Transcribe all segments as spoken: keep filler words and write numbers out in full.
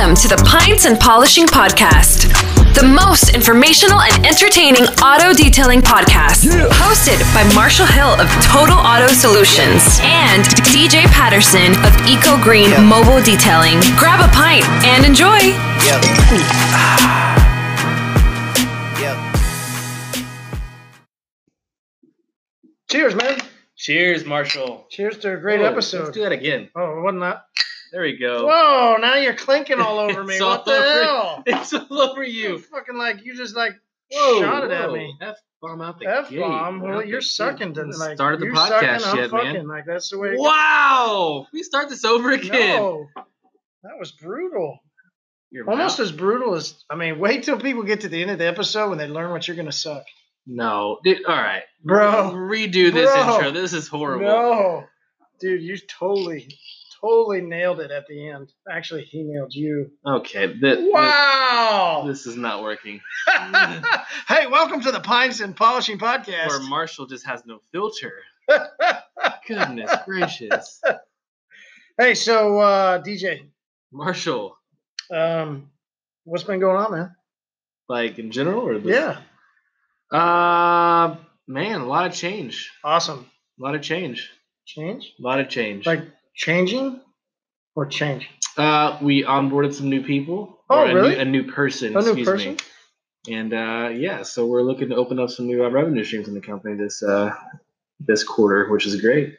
Welcome to the Pints and Polishing Podcast, the most informational and entertaining auto detailing podcast, yeah. Hosted by Marshall Hill of Total Auto Solutions and D J Patterson of Eco Green yeah. Mobile Detailing. Grab a pint and enjoy. Yep. Yep. Cheers, man. Cheers, Marshall. Cheers to a great Whoa, episode. Let's do that again. Oh, wasn't that? There we go. Whoa, now you're clinking all over me. What the over, hell? It's all over you. It's fucking like you just like whoa, shot it whoa. at me. F-bomb out the F-bomb. gate. Well, Out you're the sucking gate. to like. Started the you're podcast sucking, yet, I'm fucking. man. Like that's the way it Wow. We start this over goes. again. No, that was brutal. Your Almost mouth. as brutal as I mean. Wait till people get to the end of the episode when they learn what you're gonna suck. No. Dude, all right. Bro. Redo this Bro. intro. This is horrible. No, dude, you totally, totally nailed it at the end. Actually, he nailed you. Okay. Th- Wow. th- this is not working. Hey, welcome to the Pints and Polishing Podcast. Where Marshall just has no filter. Goodness gracious. Hey, so uh, D J, Marshall. um, what's been going on, man? Like in general or this? Yeah, Uh, man, a lot of change. awesome. A lot of change. Change? A lot of change. Like changing or change? uh, we onboarded some new people. Oh, or a really? New, a new person. A new excuse person? Me. And uh, yeah, so we're looking to open up some new uh, revenue streams in the company this uh this quarter, which is great.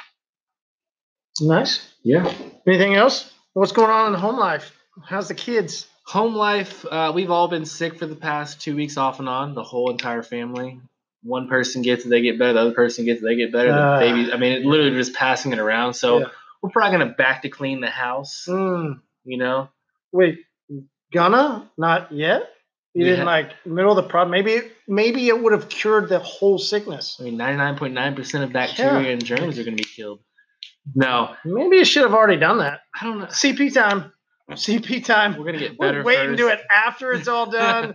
Nice. Yeah. Anything else? What's going on in home life? How's the kids? Home life. Uh, we've all been sick for the past two weeks off and on. The whole entire family. One person gets it, they get better. The other person gets it, they get better. Uh, the baby. I mean, it literally just passing it around. So Yeah. we're probably gonna back to clean the house. Mm, You know. wait, gonna? Not yet? You We didn't ha- like middle of the problem. Maybe maybe it would have cured the whole sickness. I mean, ninety-nine point nine percent of bacteria Yeah. and germs are going to be killed. No, Maybe you should have already done that. I don't know. C P time. C P time. We're going to get We'll better wait first. and do it after it's all done.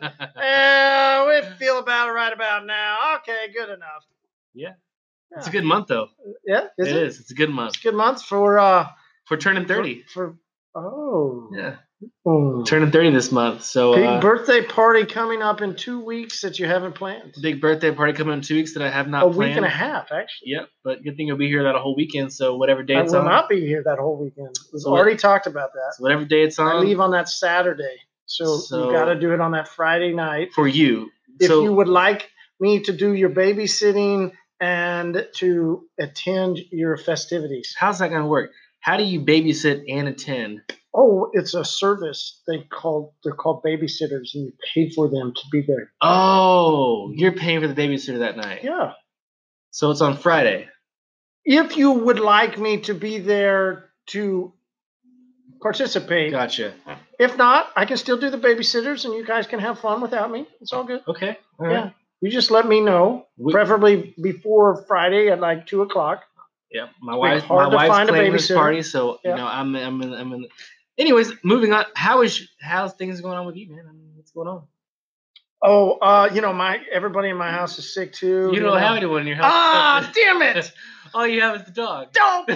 Eh, we feel about it right about now. Okay, good enough. Yeah. Yeah. It's a good month, though. Yeah, is It it? is. It's a good month. It's a good month for uh We're turning thirty. For, for oh. Yeah. Oh. Turning thirty this month. So, Big uh, birthday party coming up in two weeks that you haven't planned. big birthday party coming in two weeks that I have not A planned. week and a half, actually. Yep. But good thing you'll be here that whole weekend. So, whatever day I it's will on. not be here that whole weekend. We've So already talked about that. So whatever day it's on. I leave on that Saturday, so, So- you got to do it on that Friday night. for you. If so, you would like me to do your babysitting and to attend your festivities. how's that going to work? How do you babysit and attend? Oh, it's a service they call they're called babysitters, and you pay for them to be there. Oh, you're paying for the babysitter that night. Yeah. So it's on Friday. If you would like me to be there to participate, Gotcha. if not, I can still do the babysitters, and you guys can have fun without me. It's all good. Okay. All Yeah. right. You just let me know, We- preferably before Friday at like two o'clock. Yep. My It's wife, hard my to wife's find a claiming this babysitter. party, so Yeah. you know I'm I'm in, I'm in. Anyways, moving on. How is how's things going on with you, man? I mean, what's going on? Oh, uh, you know, my everybody in my house is sick too. You don't know. have anyone in your house. Ah, damn it! All you have is the dog. Don't.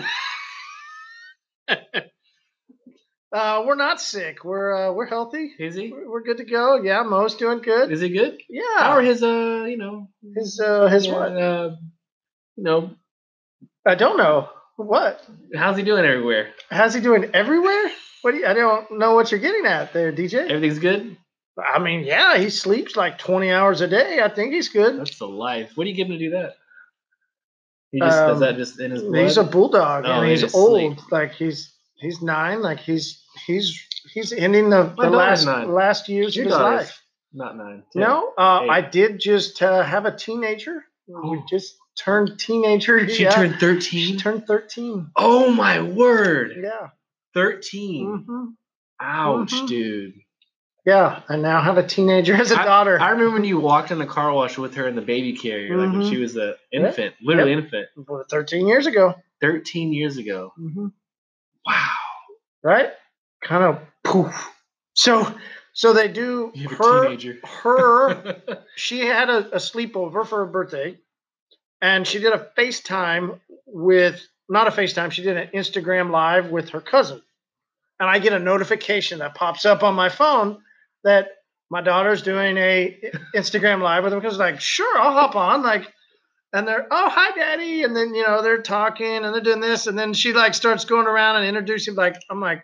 Uh, we're not sick. We're uh, we're healthy. Is he? We're we're good to go. Yeah, Mo's doing good. Is he good? Yeah. How are his uh you know his uh his uh, what? uh, you know I don't know. What? how's he doing everywhere? How's he doing everywhere? What do you, I don't know what you're getting at there, D J. Everything's good. I mean, yeah, he sleeps like twenty hours a day. I think he's good. That's the life. What do you give him to do that? He just does Um, that just in his blood. He's a bulldog, Oh, and in he's his old. sleep. Like he's he's nine. Like he's he's he's ending the, My the daughter's last nine. last years Your of his daughter's life. Not nine. ten. No, uh, eight. I did just uh, have a teenager. We Oh. just turned teenager. She yeah. turned She thirteen. turned thirteen. Oh my word! Yeah. Thirteen. hmm Ouch, Mhm. dude. Yeah. I now have a teenager as a I- daughter. I remember when you walked in the car wash with her in the baby carrier, like when Mhm. she was an infant, literally infant, Well, thirteen years ago. thirteen years ago. hmm Wow. Right? Kind of poof. So, so they do You have her. a teenager. Her. She had a, a sleepover for her birthday, and she did a FaceTime with not a FaceTime. She did an Instagram live with her cousin, and I get a notification that pops up on my phone that my daughter's doing a Instagram live with them, because like, sure, I'll hop on. Like, and they're, oh, hi, Daddy. And then, you know, they're talking and they're doing this. And then she like starts going around and introducing, like, I'm like,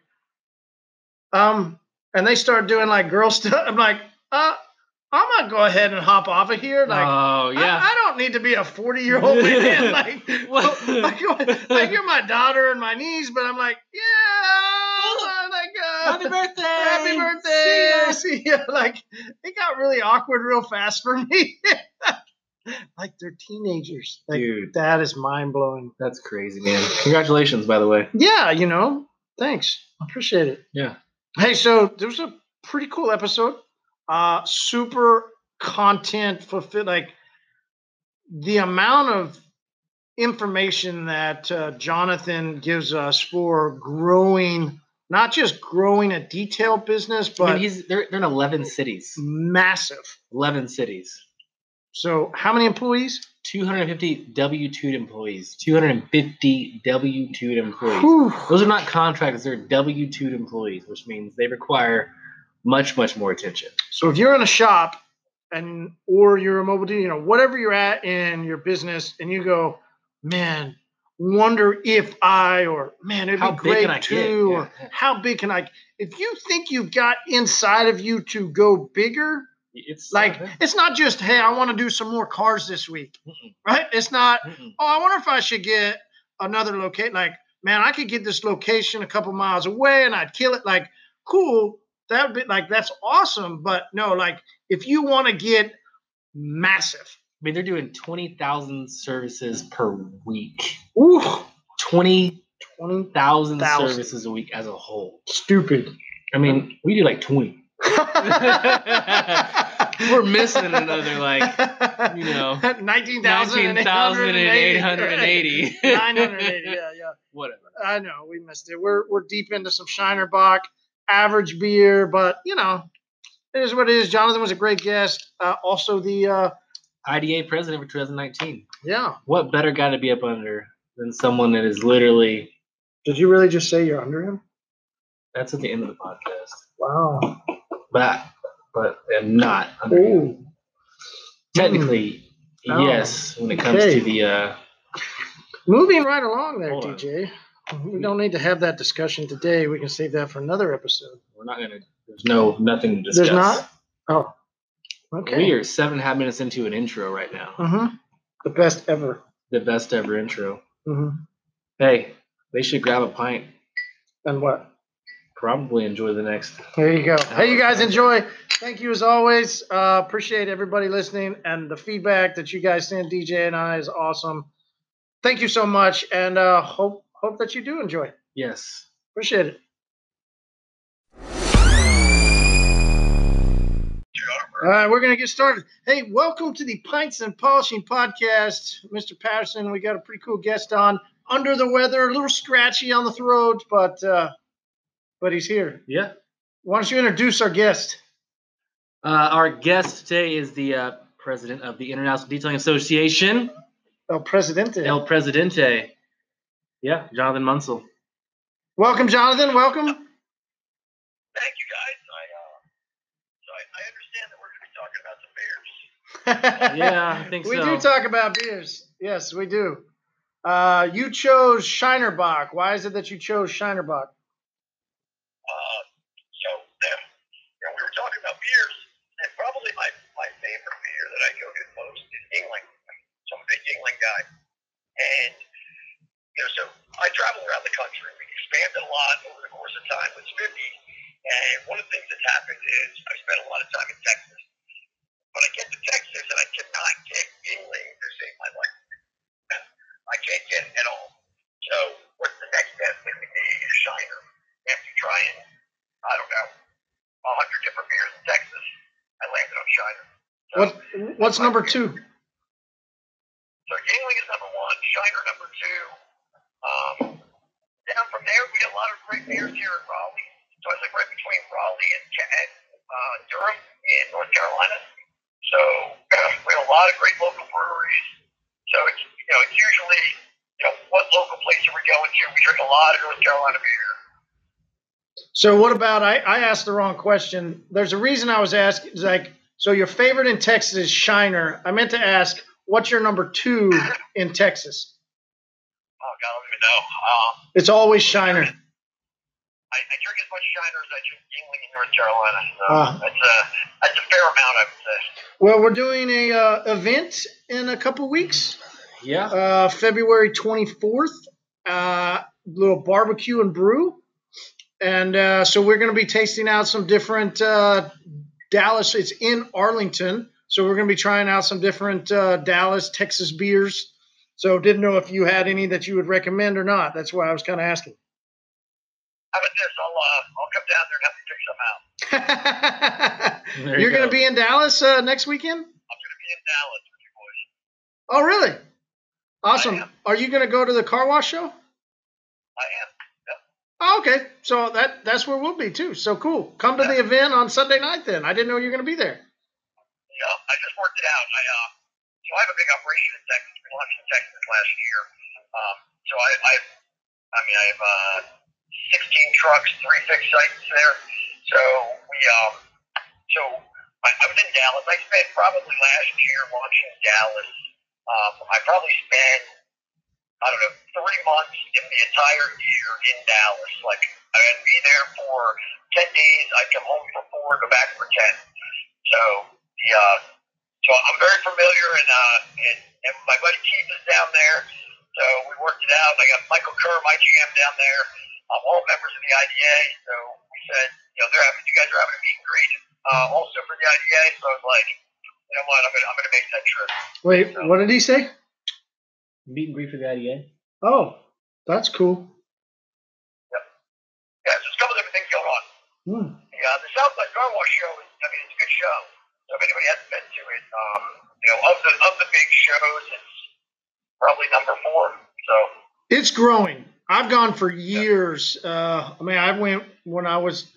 um, and they start doing like girl stuff. I'm like, uh, I'm gonna go ahead and hop off of here. Like, oh yeah, I, I don't need to be a forty year old man. Like, like, like you're my daughter and my niece, but I'm like, yeah, like, uh, happy birthday, happy birthday. See ya. Like, it got really awkward real fast for me. Like, they're teenagers. Like, dude, that is mind blowing. That's crazy, man. Congratulations, by the way. Yeah, you know, thanks. I appreciate it. Yeah. Hey, so there was a pretty cool episode. Uh, super content fulfilled. Like, the amount of information that uh, Jonathan gives us for growing, not just growing a detail business, but I mean, he's they're, they're in eleven cities. Massive. eleven cities. So how many employees? two hundred fifty W two employees. two hundred fifty W two employees. Whew. Those are not contractors. They're W two employees, which means they require much, much more attention. So if you're in a shop and or you're a mobile dealer, you know, whatever you're at in your business, and you go, man, wonder if I, or man, it'd how be great big too, yeah. or how big can I? If you think you've got inside of you to go bigger, it's like, uh, it's not just, hey, I want to do some more cars this week, Mm-mm. right? It's not, Mm-mm. oh, I wonder if I should get another location. Like, man, I could get this location a couple miles away and I'd kill it. Like, cool. That would be like, that's awesome. But no, like, if you want to get massive. I mean, they're doing twenty thousand services per week. Ooh. twenty thousand services a week as a whole. Stupid. I mean, we do like twenty. We're missing another, like, you know, nineteen thousand eight hundred eighty. nine hundred eighty, yeah, yeah. Whatever. I know, we missed it. We're we're deep into some Shiner Bock, average beer, but, you know, it is what it is. Jonathan was a great guest. Uh, also the uh, I D A president for twenty nineteen. Yeah. What better guy to be up under than someone that is literally... Did you really just say you're under him? That's at the end of the podcast. Wow. But, but I'm not under him. Technically, mm. yes, when it comes okay. to the... Uh, Moving right along there, D J. On. We don't need to have that discussion today. We can save that for another episode. We're not going to... There's no nothing to discuss. There's not? Oh. Okay. We are seven and a half minutes into an intro right now. Mm-hmm. The best ever. The best ever intro. Mm-hmm. Hey, they should grab a pint. And what? Probably enjoy the next. There you go. Hey, you guys enjoy. Thank you as always. Uh, appreciate everybody listening, and the feedback that you guys send D J and I is awesome. Thank you so much, and uh, hope hope that you do enjoy. Yes. Appreciate it. All right, we're going to get started. Hey, welcome to the Pints and Polishing Podcast. Mister Patterson, we got a pretty cool guest on. Under the weather, a little scratchy on the throat, but uh, but he's here. Yeah. Why don't you introduce our guest? Uh, our guest today is the uh, president of the International Detailing Association. El Presidente. El Presidente. Yeah, Jonathan Munsell. Welcome, Jonathan. Welcome. Thank you, guys. I, uh, so I, I understand that we're going to be talking about some beers. Yeah, I think we so. We do talk about beers. Yes, we do. Uh, you chose Shiner Bock. Why is it that you chose Shiner Bock? Uh, so, um, you know, we were talking about beers, and probably my, my favorite beer that I go get most is Yuengling. So I'm a big Yuengling guy. And, you know, so I travel around the country. We expanded a lot over the course of time with Spiffy. And one of the things that's happened is I spent a lot of time in Texas. But I get to Texas, and I cannot get Yuengling to save my life. I can't get it at all. So what's the next best thing to me is Shiner. After trying, I don't know, a hundred different beers in Texas, I landed on Shiner. So what What's number two? So Yuengling is number one, Shiner number two. Um, down from there, we get a lot of great beers here in Raleigh. So I live right between Raleigh and, and uh, Durham in North Carolina. So we have a lot of great local breweries. So it's, you know, it's usually, you know, what local place are we going to? We drink a lot of North Carolina beer. So what about, I, I asked the wrong question. There's a reason I was asking. It's like, so your favorite in Texas is Shiner. I meant to ask, what's your number two in Texas? Oh, God, I don't even know. Um, It's always Shiner. I, I drink as much Shiner as I drink Yingling in North Carolina. So Ah. that's, a, that's a fair amount, I would say. Well, we're doing a uh, event in a couple weeks. Yeah. Uh, February twenty-fourth, uh, little barbecue and brew. And uh, so we're going to be tasting out some different uh, Dallas. It's in Arlington. So we're going to be trying out some different uh, Dallas, Texas beers. So didn't know if you had any that you would recommend or not. That's why I was kind of asking. How about this? I'll, uh, I'll come down there and have to pick some out. There You're you going go. to be in Dallas uh, next weekend? I'm going to be in Dallas with you boys. Oh, really? Awesome. I am. Are you going to go to the car wash show? I am. Yep. Oh, okay. So that that's where we'll be too. So cool. Come to the event on Sunday night then. I didn't know you were going to be there. Yeah, I just worked it out. I uh, so I have a big operation in Texas. We launched in Texas last year. Um, so I, I, I mean, I have uh, sixteen trucks, three fixed sites there. So we, um, so I, I was in Dallas. I spent probably last year launching Dallas. Um, I probably spent, I don't know, three months in the entire year in Dallas. Like I'd be there for ten days. I'd come home for four, go back for ten. So the, uh, so I'm very familiar, and uh, and, and my buddy Keith is down there. So we worked it out. I got Michael Kerr, my G M, down there. Um, all members of the I D A. So we said, you know, they're having, you guys are having a meet and greet. Uh, also for the I D A. So I was like, you know what, I'm gonna, I'm gonna make that trip. Wait, So, what did he say? Meet and greet for the I D A. Oh, that's cool. yeah, so there's a couple different things going on. Hmm. Yeah, the Southside Car Wash show is, I mean, it's a good show. So if anybody hasn't been to it, um, you know, of the of the big shows, it's probably number four. So It's growing. I've gone for years. Uh, I mean, I went when I was,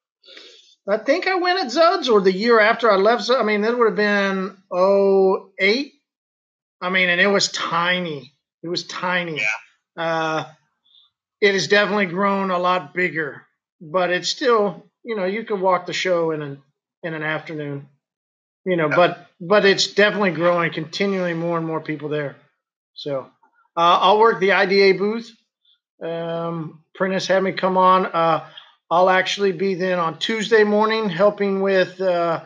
I think I went at Zud's or the year after I left Zud's. I mean, that would have been oh eight. I mean, and it was tiny. It was tiny. yeah, Uh, it has definitely grown a lot bigger, but it's still, you know, you can walk the show in an in an afternoon, you know, but but it's definitely growing, continually more and more people there. So uh, I'll work the I D A booth. Um, Prentice had me come on. Uh, I'll actually be then on Tuesday morning helping with. Uh,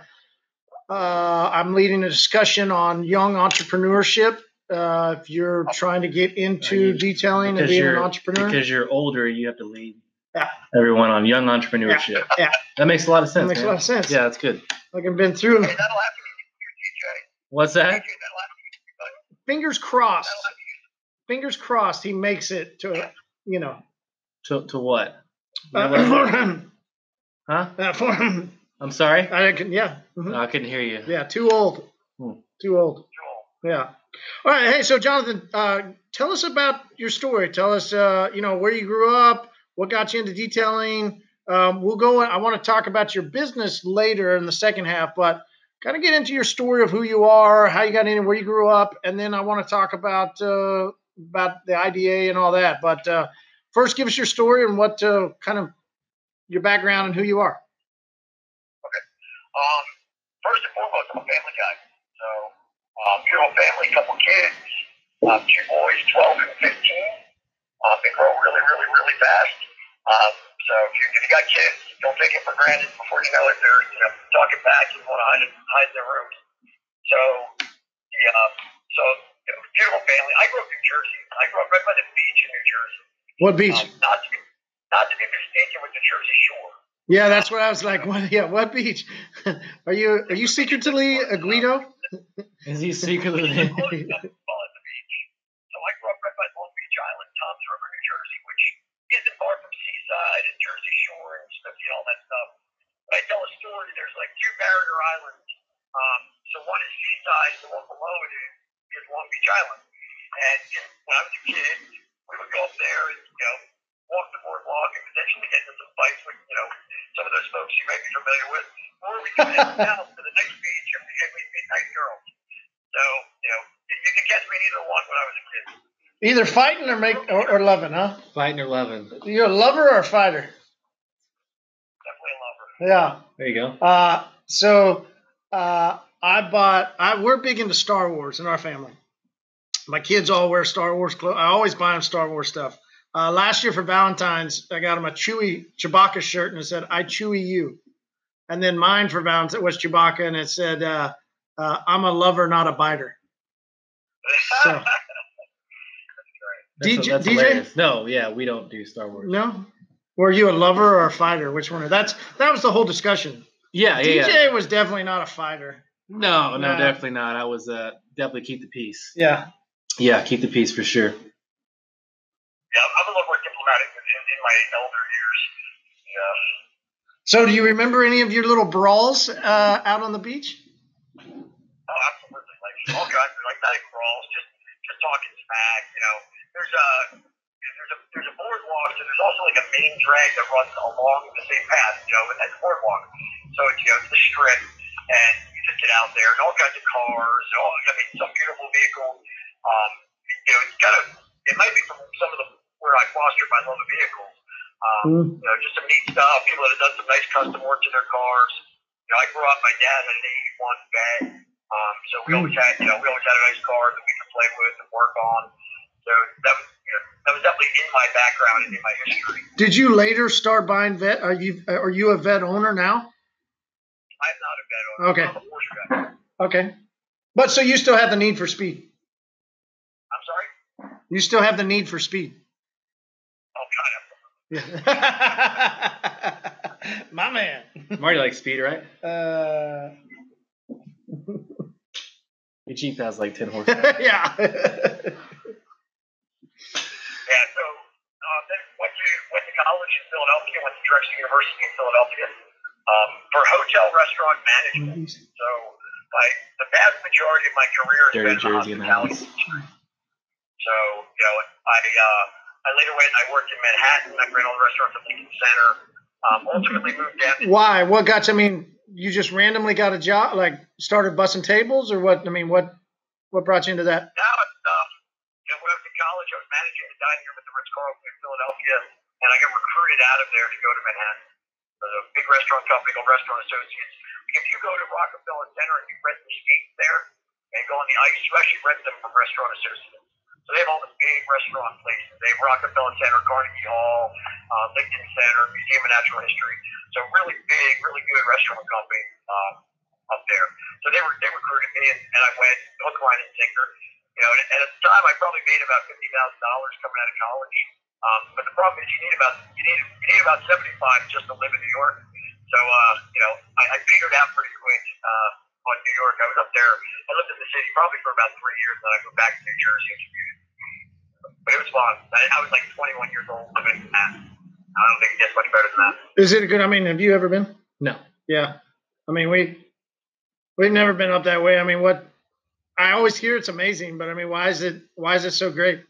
uh, I'm leading a discussion on young entrepreneurship. Uh, if you're trying to get into Uh, you- detailing and Because being an you're entrepreneur, because you're older, you have to lead Yeah. everyone on young entrepreneurship. yeah, That makes a lot of that sense. makes a man. lot of sense. Yeah, that's good. Like I've been through. hey, that'll have to be you, D J. What's D J, that? that'll have to be you, buddy. Fingers crossed. That'll have to be Fingers crossed. He makes it to, you know. To to what? Uh, Your level? for him. Huh? Uh, for him. I'm sorry. I can, yeah. Mhm. No, I couldn't hear you. Yeah, too old. Hmm. Too old. Joel. Yeah. All right. Hey, so Jonathan, uh, tell us about your story. Tell us, uh, you know, where you grew up, what got you into detailing. Um, we'll go. I want to talk about your business later in the second half, but kind of get into your story of who you are, how you got in, where you grew up, and then I want to talk about uh, about the I D A and all that. But uh, first, give us your story and what uh, kind of your background and who you are. Um, first and foremost, I'm a family guy. So, um, beautiful family, couple kids, um, two boys, twelve and fifteen. Um, they grow really, really, really fast. Um, so if you, if you got kids, don't take it for granted. Before you know it, they're, you know, talking back and want to hide, hide in their rooms. So, the, um, so, you know, beautiful family. I grew up in New Jersey. I grew up right by the beach in New Jersey. What beach? Um, not to be, not to be mistaken with the Jersey Shore. Yeah, that's what I was like. What? Yeah, what beach? Are you are you secretly a Guido? Is he secretly? Well, at the beach. So I grew up right by Long Beach Island, Tom's River, New Jersey, which isn't far from Seaside and Jersey Shore and stuff, you know, all that stuff. But I tell a story. There's like two barrier islands. Um, so one is Seaside, the one below it is, is Long Beach Island. And when I was a kid, we would go up there and, you know, walk the boardwalk and potentially get into some fights with, you know, some of those folks you may be familiar with. Or we could head down to the next beach and we'd meet nice girls. So, you know, you, you can catch me in either one when I was a kid. Either fighting or make or, or loving, huh? Fighting or loving? You're a lover or a fighter? definitely a lover. Yeah. There you go. Uh, so uh, I bought. I we're big into Star Wars in our family. My kids all wear Star Wars clothes. I always buy them Star Wars stuff. Uh, last year for Valentine's, I got them a Chewie Chewbacca shirt and it said "I Chewie you," and then mine for Valentine's was Chewbacca and it said uh, uh, "I'm a lover, not a biter." So, That's great. That's, D J, that's D J? hilarious. No, yeah, we don't do Star Wars. No, were you a lover or a fighter? Which one? That's that was the whole discussion. Yeah, yeah, D J yeah. was definitely not a fighter. No, no, Nah. definitely not. I was uh, definitely keep the peace. Yeah. Yeah, keep the peace for sure. Yeah, I'm a little more diplomatic in, in my elder years. Yeah. So, do you remember any of your little brawls uh, out on the beach? Oh, absolutely. Like all kinds of like night crawls, just just talking smack. You know, there's a there's a there's a boardwalk, and there's also like a main drag that runs along the same path. You know, and that's the boardwalk. So it's you know it's the strip, and you just get out there, and all kinds of cars, and all I mean some beautiful vehicles. Um, you know, it's kind of it might be from some of the where I fostered my love of vehicles. Um, Mm. You know, just some neat stuff. People that have done some nice custom work to their cars. You know, I grew up. My dad had an eighty-one Vet, um, so we always had, you know, we always had a nice car that we could play with and work on. So that was, you know, that was definitely in my background and in my history. Did you later start buying vet? Are you are you a vet owner now? I'm not a vet owner. Okay. I'm a Porsche guy. Okay, but so you still have the need for speed. I'm sorry. You still have the need for speed. Oh, kind of. Yeah. My man. Marty likes speed, right? Uh, Your Jeep has like ten horsepower. yeah. Yeah. So uh, then went to went to college in Philadelphia. Went to Drexel University in Philadelphia um, for hotel restaurant management. So my the vast majority of my career has Dirty been in Jersey in the hospitality. house. So, you know, I uh, I later went and I worked in Manhattan. I ran all the restaurants at Lincoln Center. Um, ultimately moved down to Why? What got you? I mean, you just randomly got a job, like started bussing tables, or what? I mean, what what brought you into that? now it's, uh, you know, when I was in college, I was managing the dining room at the Ritz-Carlton in Philadelphia, and I got recruited out of there to go to Manhattan. There's a big restaurant company called Restaurant Associates. If you go to Rockefeller Center and you rent the seats there and go on the ice, you actually rent them from Restaurant Associates. So they have all the big restaurant places. They have Rockefeller Center, Carnegie Hall, uh, Lincoln Center, Museum of Natural History. So really big, really good restaurant company um, up there. So they were they recruited me, and, and I went hook, line, and sinker. You know, and, and at the time I probably made about fifty thousand dollars coming out of college. Um, but the problem is you need about you need you need about seventy five just to live in New York. So uh, you know, I, I petered out pretty quick uh, on New York. I was up there. I lived in the city probably for about three years, and then I moved back to New Jersey and commuted. But it was fun. I, I was like twenty-one years old living in Manhattan. I don't think it gets much better than that. Is it a good? I mean, have you ever been? No. Yeah. I mean, we we've never been up that way. I mean, what? I always hear it's amazing, but I mean, why is it why is it so great?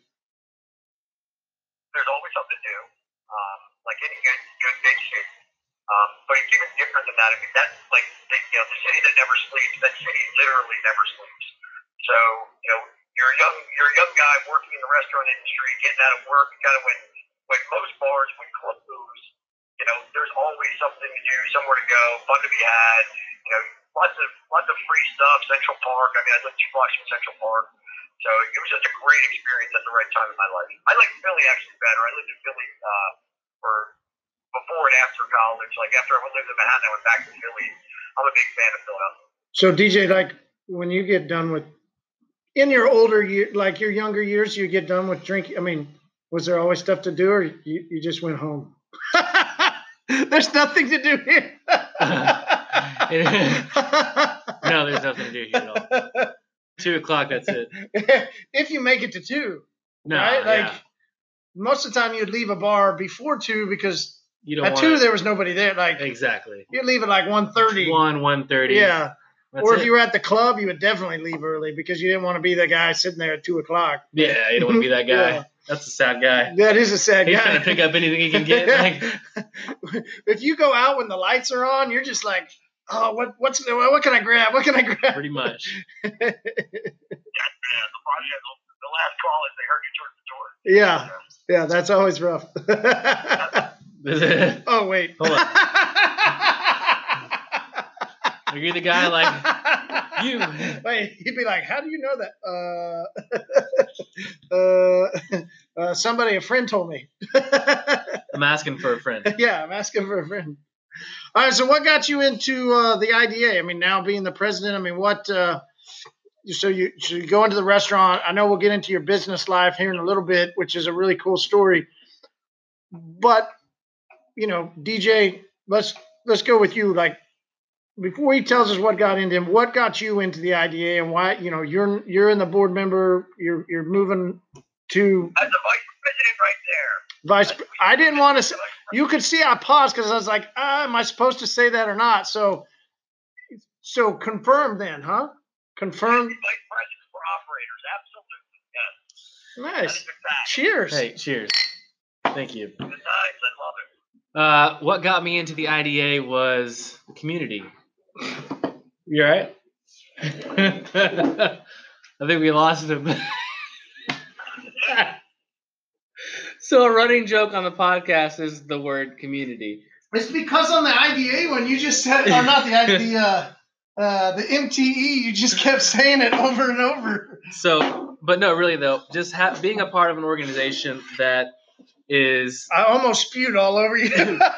There's always something to do, um, like any good good big city. Um, but it's even different than that. I mean, that's like the, you know the city that never sleeps. That city literally never sleeps. So you know you're a young you're a young guy working in the restaurant industry, getting out of work. Kind of when when most bars when close, you know there's always something to do, somewhere to go, fun to be had. You know, lots of lots of free stuff. Central Park. I mean, I lived two blocks from Central Park. So it was just a great experience at the right time in my life. I like Philly actually better. I lived in Philly uh, for before and after college. Like after I lived in Manhattan, I went back to Philly. I'm a big fan of Philadelphia. So D J, like when you get done with in your older year, like your younger years, you get done with drinking. I mean, was there always stuff to do, or you, you just went home? There's nothing to do here. No, there's nothing to do here at all. Two o'clock, that's it. If you make it to two, No, right? Like yeah. most of the time, you'd leave a bar before two because You don't at want two it. there was nobody there. Like Exactly. you'd leave at like one thirty. One, one thirty. Yeah. That's Or if it. you were at the club, you would definitely leave early because you didn't want to be the guy sitting there at two o'clock. Yeah, you don't want to be that guy. Yeah. That's a sad guy. That is a sad He's guy. trying to pick up anything he can get. Like, If you go out when the lights are on, you're just like, oh, what what's what can I grab? What can I grab? pretty much. Yeah, the project, the last call is they heard you towards the door. Yeah, yeah, that's always rough. Oh wait. Hold on. Are you the guy like you? Wait, he'd be like, "How do you know that?" Uh, uh, uh, somebody, a friend told me. I'm asking for a friend. Yeah, I'm asking for a friend. All right. So, what got you into uh, the I D A? I mean, now being the president. I mean, what? Uh, so you so you go into the restaurant. I know we'll get into your business life here in a little bit, which is a really cool story. But you know, D J, let's let's go with you. Like, before he tells us what got into him, what got you into the I D A and why? You know, you're you're in the board member. You're you're moving to As the vice president right there. vice. I didn't want to. You could see I paused because I was like, ah, am I supposed to say that or not? So, so confirm then, huh? Confirm. Vice president for operators, absolutely. Yes. Nice. That is a fact. Cheers. Hey, cheers. Thank you. Good times. I love it. Uh, what got me into the I D A was the community. You all right? I think we lost him. So a running joke on the podcast is the word community. It's because on the I D A one, you just said, or not the I D A, the uh, uh, the M T E, you just kept saying it over and over. So, but no, really though, just ha- being a part of an organization that is I almost spewed all over you.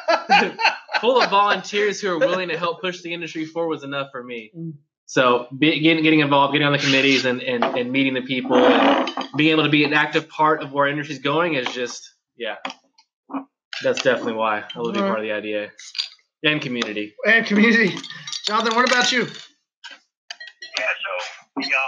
full of volunteers who are willing to help push the industry forward was enough for me. So be, getting, getting involved, getting on the committees and, and, and meeting the people and being able to be an active part of where our industry is going is just, yeah, that's definitely why I love to be part of the I D A and community. And community. Jonathan, what about you? Yeah, so the, um, you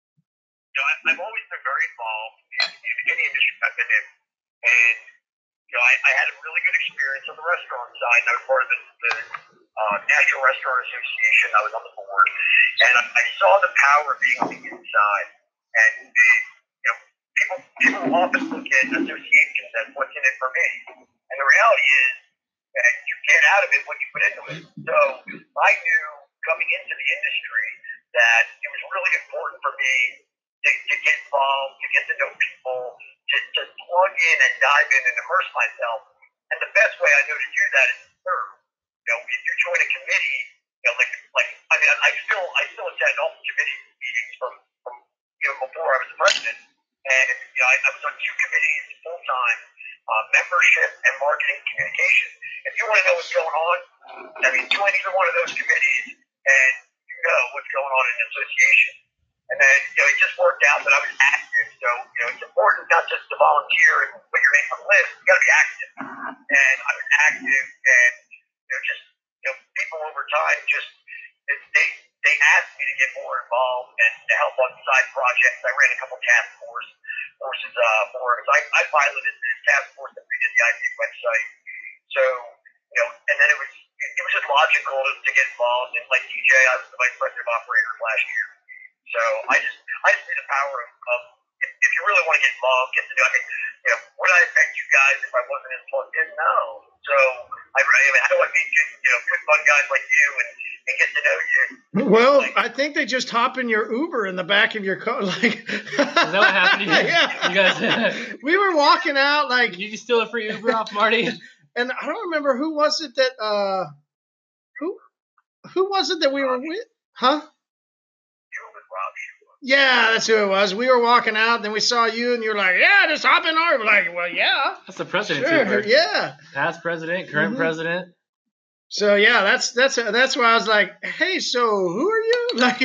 know, I, I've always been very involved in, in any industry I've been in. And, you know, I, I had a really good experience on the restaurant side. I was part of the, the uh, National Restaurant Association. I was on the board. And I, I saw the power of being on the inside. And, the, you know, people, people often look at associations as what's in it for me. And the reality is that you get out of it what you put into it. So I knew coming into the industry that it was really important for me to, to get involved, to get to know people, to, to plug in and dive in and immerse myself. And the best way I know to do that is to serve. You know, if you join a committee, you know, like, like I mean, I still, I still attend all the committee meetings from, from you know, before I was the president. And, you know, I, I was on two committees full time, uh, membership and marketing communication. If you want to know what's going on, I mean, join either one of those committees and you know what's going on in an association. And then, you know, it just worked out that I was active. So, you know, it's important not just to volunteer and put your name on the list. You got to be active. And I was active, and you know, just you know, people over time just they they asked me to get more involved and to help on side projects. I ran a couple task force forces uh, for us. I, I piloted this task force that we did the I D A website. So, you know, and then it was it, it was just logical to, to get involved. And like D J, I was the vice president of operators last year. So I just I just see the power of, of if, if you really want to get involved, get to do. I mean, you know, would I affect you guys if I wasn't as plugged in? No. So I, I mean, how do I meet good, you know, good fun guys like you and, and get to know you? Well, like, I think they just hop in your Uber in the back of your car. Like, Is that what happened to you? Yeah. You guys, we were walking out, like, did you steal a free Uber off Marty? and I don't remember who was it that uh, who who was it that we were with? Huh? you with Rob Schuler. Yeah, that's who it was. We were walking out, then we saw you, and you're like, "Yeah, just hop in our." We're like, "Well, yeah, That's the president's sure, Uber. yeah." Past president, current Mhm. president. So yeah, that's that's that's why I was like, "Hey, so who are you?" Like,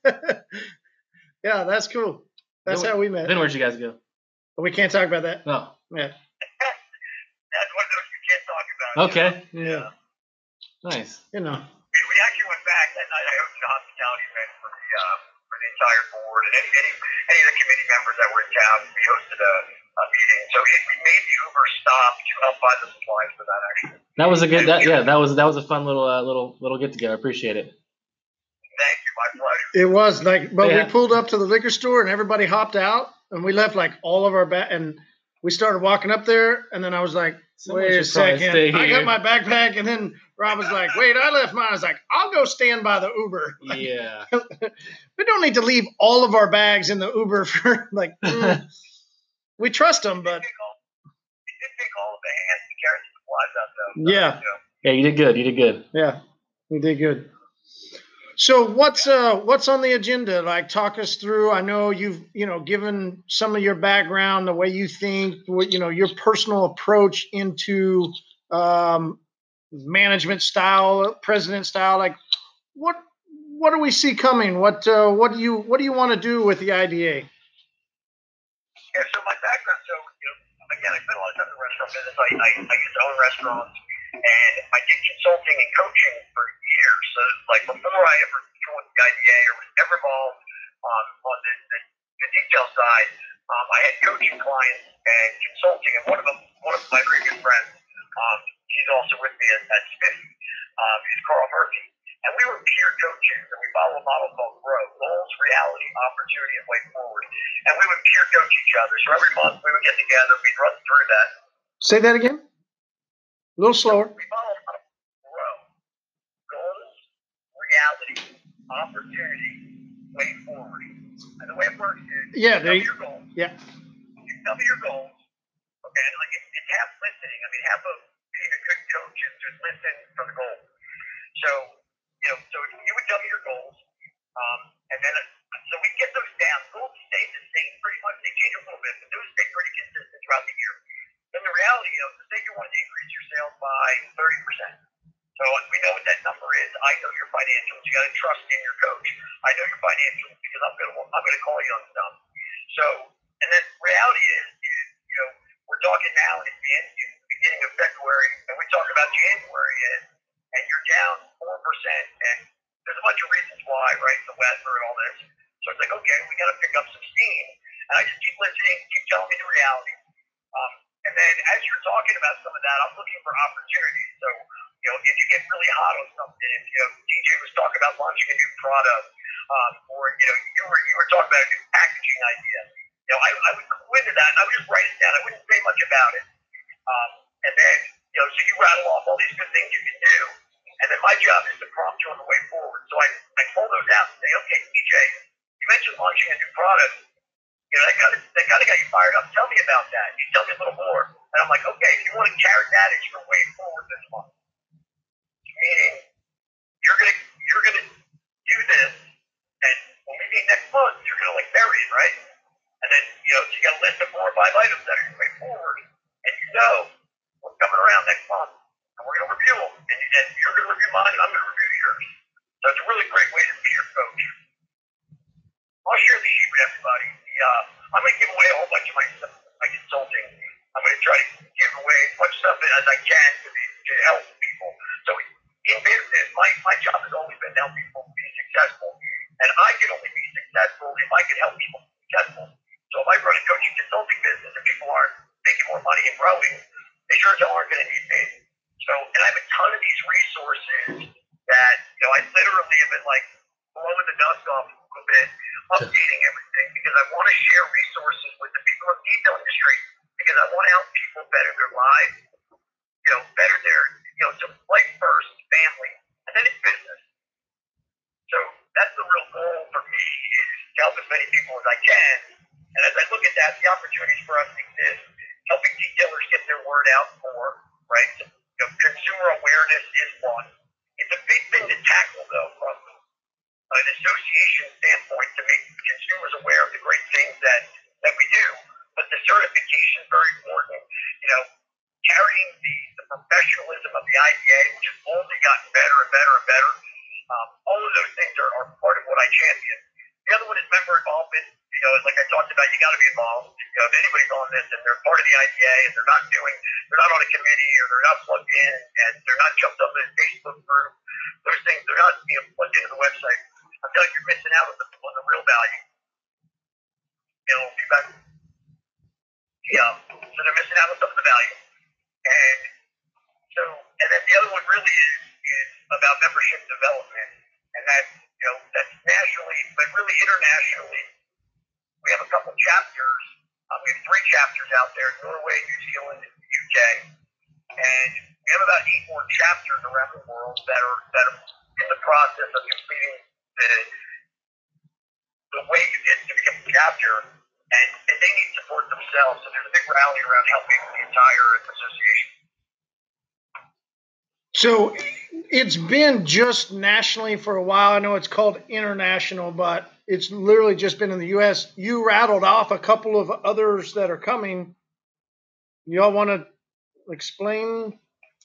yeah, that's cool. That's Then- how we met. Then where'd you guys go? But we can't talk about that. No. Yeah. That's one of those you can't talk about. Okay. You know? Yeah. Nice. You know. We, we actually went back that night. I hosted a hospitality event for the uh, for the entire board and any any any of the committee members that were in town. We hosted a, a meeting. So it, we made the Uber stop to help buy the supplies for that. Actually, That was a good. That yeah. That was that was a fun little uh, little little get together. Appreciate it. thank you, my pleasure. It was like, but Yeah. we pulled up to the liquor store and everybody hopped out, and we left like all of our bag, and we started walking up there, and then I was like, Someone wait a should probably second, stay I here. got my backpack, and then Rob was like, wait, I left mine. I was like, I'll go stand by the Uber. Like, Yeah. we don't need to leave all of our bags in the Uber for like, mm, we trust them, but He did take all of the hands to carry the flies out though. So, Yeah. You know. Yeah, you did good. You did good. Yeah, you did good. So what's uh what's on the agenda? Like, talk us through. I know you've you know given some of your background, the way you think, what you know, your personal approach into um, management style, president style. Like, what what do we see coming? What uh, what do you what do you want to do with the I D A? Yeah, so my background, so you know, again, I spent a lot of time in the restaurant business. I I, I used to own restaurants, and I did consulting and coaching for years. So like before I ever joined the I D A or was ever involved um, on the, the, the detail side, um, I had coaching clients and consulting. And one of them, one of my very good friends, um, he's also with me at, at Smith. Um, he's Carl Murphy, and we were peer coaches, and we follow a model called GROW: Goals, Reality, Opportunity, and Way Forward. And we would peer coach each other. So every month we would get together, we'd run through that. Say that again. A little slower. We follow GROW: Goals, Reality, Opportunity, Way Forward. And the way it works is Yeah, you tell they, me your goals. yeah. You tell me your goals. Okay, and like it's, it's half listening. I mean, half of being a good coach is to listen for the goal. So, you know, so you would tell me your goals, um, and then uh, so we get those down. Goals stay the same pretty much. They change a little bit, but those stay pretty consistent throughout the year. Then the reality of, say you want to increase your sales by thirty percent. So we know what that number is. I know your financials. You got to trust in your coach. I know your financials because I'm going to I'm going to call you on stuff. So, and then reality is, is you know, we're talking now at the end, the beginning of February, and we talk about January, and, and you're down four percent, and there's a bunch of reasons why, right? The weather and all this. So it's like, okay, we got to pick up some steam, and I just keep listening, keep telling me the reality. Um, and then as you're talking about some of that, I'm looking for opportunities. So, you know, if you get really hot on something, if, you know, D J was talking about launching a new product, um, or, you know, you were, you were talking about a new packaging idea, you know, I, I would go into that and I would just write it down. I wouldn't say much about it. Um, and then, you know, so you rattle off all these good things you can do. And then my job is to prompt you on the way forward. So I, I pull those out and say, okay, D J, you mentioned launching a new product. You know, that kind of that kind of got you fired up. Tell me about that. You tell me a little more. And I'm like, okay, if you want to carry that as your way forward this month, meaning you're gonna you're gonna do this, and when we meet next month, you're gonna like bury it, right? And then you know, so you got a list of four or five items that are your way forward, and you know what's coming around next month, and we're gonna review them, and, and you're gonna review mine, and I'm gonna review yours. So it's a really great way to peer coach. I'll share the sheet with everybody. The, uh, I'm going to give away a whole bunch of my stuff, my consulting. I'm going to try to give away as much stuff as I can to, be, to help people. So in business, my, my job has always been to help people be successful. And I can only be successful if I can help people be successful. So if I run a coaching consulting business and people aren't making more money and growing, they sure as hell aren't going to need me. So, and I have a ton of these resources that, you know, I literally have been like blowing the dust off a little bit, updating everything, because I want to share resources with the people in the detail industry, because I want to help people better their lives, you know, better their, you know, so life first, family, and then it's business. So that's the real goal for me, is to help as many people as I can. And as I look at that, the opportunities for us exist, helping detailers get their word out more, right? So, you know, consumer awareness is one. It's a big thing to tackle, though, from an association standpoint, to make consumers aware of the great things that, that we do. But the certification is very important. You know, carrying the, the professionalism of the I D A, which has only gotten better and better and better. Um, all of those things are, are part of what I champion. The other one is member involvement. You know, like I talked about, you got to be involved. You know, if anybody's on this and they're part of the I D A and they're not doing, they're not on a committee, or they're not plugged in, and they're not jumped up in a Facebook group, those things, they're not, you know, plugged into the website, I'm telling you, you're missing out on the, on the real value. You know, you got, yeah, so they're missing out on some of the value. And so, and then the other one really is, is about membership development. And that, you know, that's nationally, but really internationally. We have a couple chapters. Um, we have three chapters out there: Norway, New Zealand, and U K. And we have about eight more chapters around the world that are that are in the process of completing the the way you get to become a chapter, and, and they need support themselves. So there's a big rally around helping the entire association. So it's been just nationally for a while. I know it's called international, but it's literally just been in the U S. You rattled off a couple of others that are coming. Y'all want to explain?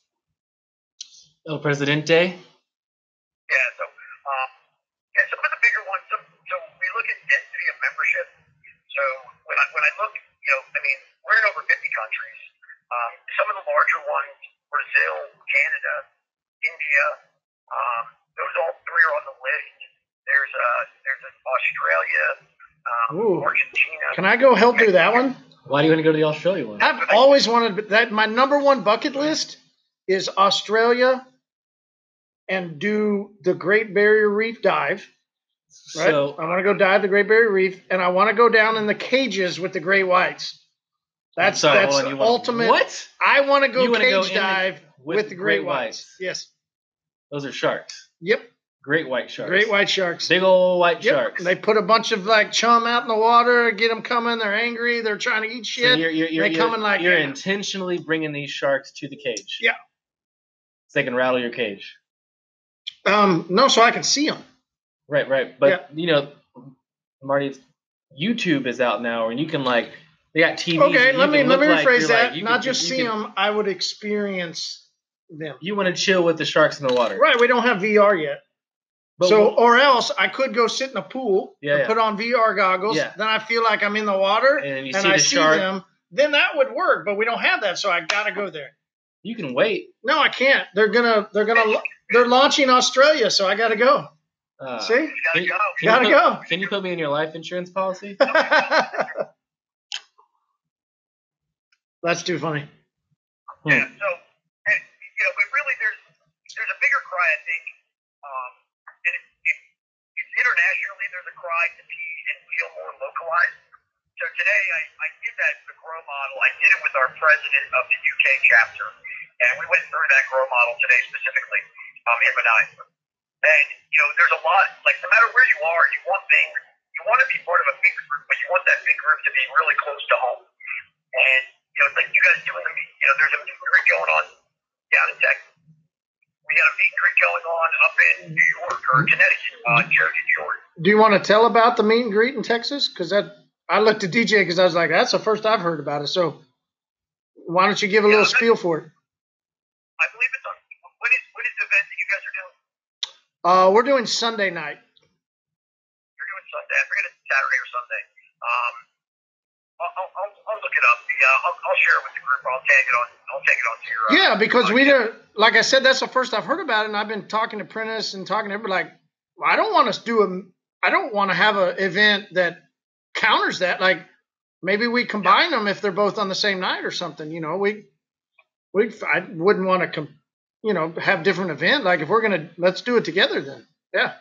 El Presidente. Yeah, so um, yeah, some of the bigger ones. So, so we look at density of membership. So when I when I look, you know, I mean, we're in over fifty countries. Um, some of the larger ones, Brazil, Canada, India, um, those all three are on the list. There's uh, there's Australia, um, Ooh. Argentina. Can I go help do that one? Why do you want to go to the Australia one? I've always wanted that. My number one bucket list is Australia and do the Great Barrier Reef dive. Right? So I want to go dive the Great Barrier Reef, and I want to go down in the cages with the great whites. That's sorry, that's hold on, the you want- ultimate. what? I want to go You wanna cage go in the- dive with with, the great, great whites. whites. Yes. those are sharks. Yep. Great white sharks. Great white sharks. Big old white Yep. sharks. They put a bunch of like chum out in the water, get them coming. They're angry. They're trying to eat So shit. you're, you're, you're, they you're, coming like you're yeah. intentionally bringing these sharks to the cage. Yeah. So they can rattle your cage. Um, no, so I can see them. Right, right. But, Yeah. you know, Marty, it's, YouTube is out now, and you can, like, they got T Vs. Okay, and let you me can let me look like rephrase you're that. like- you Not can- just you see can- them. I would experience them. You want to chill with the sharks in the water. Right. We don't have V R yet. But so, what- or else I could go sit in a pool Yeah, and yeah. put on V R goggles. Yeah. Then I feel like I'm in the water And then you and see I the see shark. them. Then that would work, but we don't have that, so I gotta go there. You can wait. No, I can't. They're gonna, they're gonna, they're launching Australia, so I gotta go. Uh, See, You gotta Can you- go. Can gotta you put, go. Can you put me in your life insurance policy? That's too funny. Yeah, so, and, you know, but really there's there's a bigger cry, I think, um, and it, it, it's internationally there's a cry to be and feel more localized. So today I, I did that, the grow model, I did it with our president of the U K chapter, and we went through that grow model today specifically, um, in Manai. And, you know, there's a lot, like no matter where you are, you want things, you want to be part of a big group, but you want that big group to be really close to home. And, you know, like you guys doing the meet, you know, there's a meet and greet going on down in Texas. We got a meet and greet going on up in New York or Connecticut, uh, Jersey, New York. Do you want to tell about the meet and greet in Texas? Because that I looked at D J because I was like, that's the first I've heard about it. So why don't you give a Yeah, little I- spiel for it? I believe it's on, what is, what is the event that you guys are doing? Uh, we're doing Sunday night. You're doing Sunday, I forget if it's Saturday or Sunday. Um, I'll, I'll, I'll, I'll look it up. Yeah, I'll, I'll share it with the group. I'll tag it on, I'll tag it on to your, uh, Yeah, because we podcast. do. Like I said, that's the first I've heard about it, and I've been talking to Prentice and talking to everybody. Like, well, I don't want to do a. I don't want to have an event that counters that. Like, maybe we combine them if they're both on the same night or something. You know, we we I wouldn't want to com, you know, have different event. Like, if we're gonna let's do it together then. Yeah,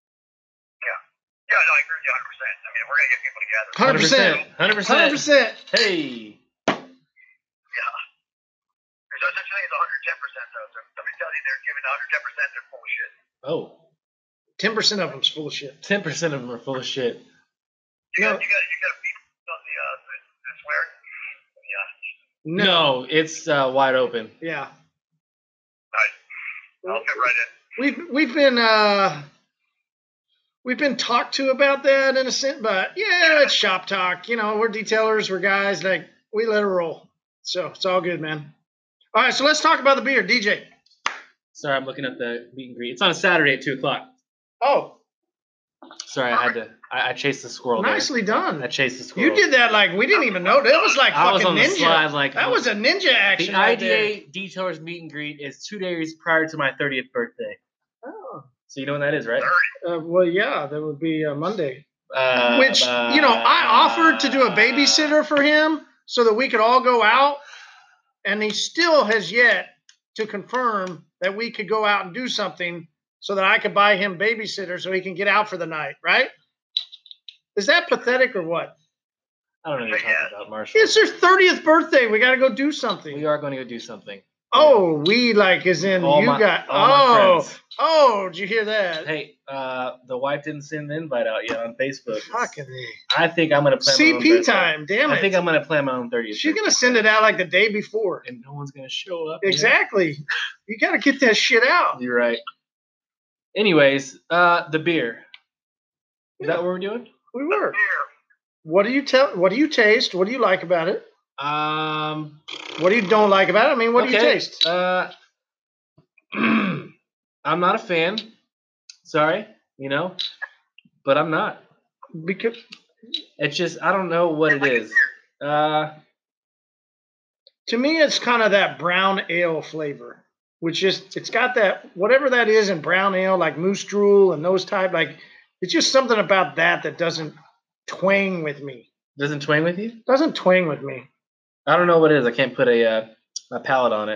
Yeah, no, I agree with you one hundred percent. I mean, we're going to get people together. hundred percent, one hundred percent. hundred percent. Hey. Yeah. There's no such thing as one hundred ten percent, though. So if somebody tells you they're giving one hundred ten percent, they're full of shit. Oh. Ten percent of them's full of shit. ten percent of them are full of shit. You No. got, you got, you got to beat on the, uh, the, the swear. Yeah. No, it's uh, wide open. Yeah. Nice. I'll fit right in. We've we've been uh we've been talked to about that in a sense, but yeah, it's shop talk. You know, we're detailers, we're guys, like we let it roll. So it's all good, man. All right, so let's talk about the beer, D J. Sorry, I'm looking at the meet and greet. It's on a Saturday at two o'clock. Oh, Sorry, I had to. I, I chased the squirrel. there. nicely done. I chased the squirrel. You did that like we didn't even know. That was like I was fucking on the ninja. slide like that was a ninja action. The right there. I D A Detailers meet and greet is two days prior to my thirtieth birthday. Oh. So you know when that is, right? Uh, well, yeah, that would be uh, Monday. Uh, Which, you know, I offered to do a babysitter for him so that we could all go out, and he still has yet to confirm that we could go out and do something so that I could buy him babysitter so he can get out for the night, right? Is that pathetic or what? I don't know what you're talking about, Marshall. It's their thirtieth birthday. We got to go do something. We are going to go do something. Oh, we like as in All you my- got. all my Oh, friends. oh, Oh, did you hear that? Hey, uh, the wife didn't send the invite out yet on Facebook. Fucking A. I think I'm gonna plan my C own P birthday. time, damn it. I think I'm gonna plan my own thirtieth. She's gonna send it out like the day before. and no one's gonna show up. Exactly. You gotta get that shit out. You're right. Anyways, uh, the beer. Is that what we're doing? We were. What do you tell? What do you taste? What do you like about it? Um, What do you don't like about it? I mean, what do you okay. taste? Uh, I'm not a fan. Sorry, you know, but I'm not. Because It's just I don't know what it is. Uh, to me, it's kind of that brown ale flavor, which is it's got that whatever that is in brown ale, like Moose Drool and those type. Like it's just something about that that doesn't twang with me. doesn't twang with you? Doesn't twang with me. I don't know what it is. I can't put a uh, a palate on it.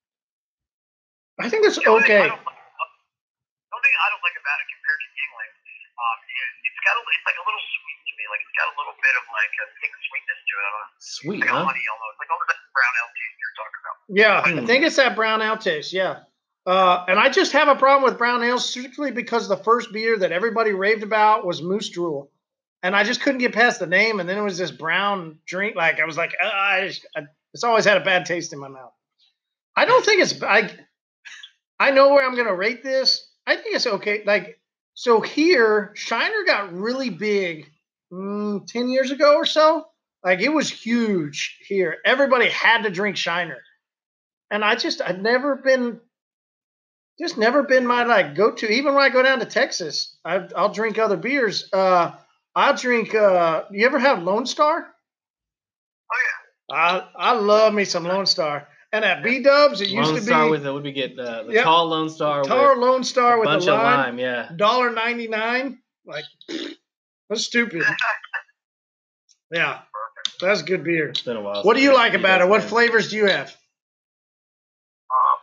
I think it's The only thing okay. I don't, the only thing I don't like about it compared to Yingling, um, is it's got a, it's like a little sweet to me. Like it's got a little bit of like a pink sweetness to it. I don't know. Sweet, Like a huh? honey almost. Like almost that brown ale taste you're talking about. Yeah, I Hmm. think it's that brown ale taste. Yeah. Uh, and I just have a problem with brown ale strictly because the first beer that everybody raved about was Moose Drool. And I just couldn't get past the name. And then it was this brown drink. Like, I was like, uh, I just, I, it's always had a bad taste in my mouth. I don't think it's, I, I know where I'm going to rate this. I think it's okay. Like, so here, Shiner got really big mm, ten years ago or so. Like, it was huge here. Everybody had to drink Shiner. And I just, I've never been, just never been my like go to. Even when I go down to Texas, I, I'll drink other beers. Uh, I'll drink. Uh, you ever have Lone Star? Oh yeah. I I love me some Lone Star. And at B Dubs, it used Lone to Star be with the, what did we get? Uh, the Yep. tall Lone Star Tar with Lone Star a with bunch a of lime, lime. Yeah, one dollar ninety-nine. Like that's stupid. Yeah, that's good beer. it's been a while. What do since you I like had about that it? What thing. flavors do you have? Um,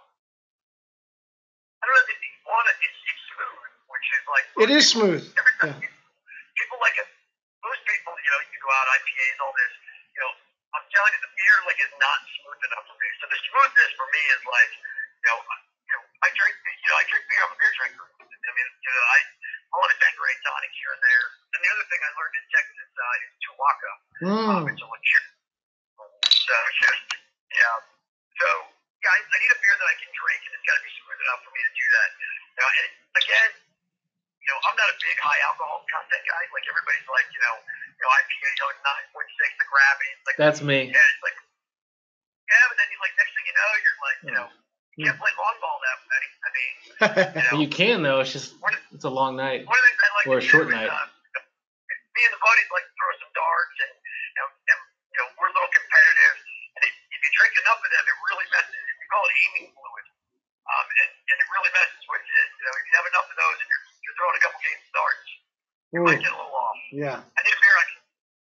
I don't know. If it's, one, it's, it's smooth, which is like It is smooth. Every Yeah. time people like it. Most people, you know, you go out I P As, all this. You know, I'm telling you, the beer like is not smooth enough for me. So the smoothness for me is like, you know, I, you know, I drink, you know, I drink beer. I'm a beer drinker. I mean, you know, I I want a Tanqueray tonic here and there. And the other thing I learned in Texas uh, is Tuaca. Um, Mm. it's a legit. So it's just, yeah. So yeah, I, I need a beer that I can drink, and it's got to be smooth enough for me to do that. You know, and again, you know, I'm not a big high alcohol content guy. Like everybody's like, you know, you know, I P A, you know, nine point six the gravity. It's like, That's me. yeah, it's like, yeah, but then you like next thing you know, you're like, you know, you can't play long ball that way. I mean, you know, Well, you can though. It's just it's a long night. one of the things I like Or a to do short is, night. uh, me and the buddies like to throw some darts, and you know, and, you know, we're a little competitive. And if, if you drink enough of them, it really messes. We call it aiming fluid, um, and, and it really messes with you. You know, if you have enough of those, and you're, you're throwing a couple games of darts, you might Ooh, get a little off. yeah. I need a beer I can.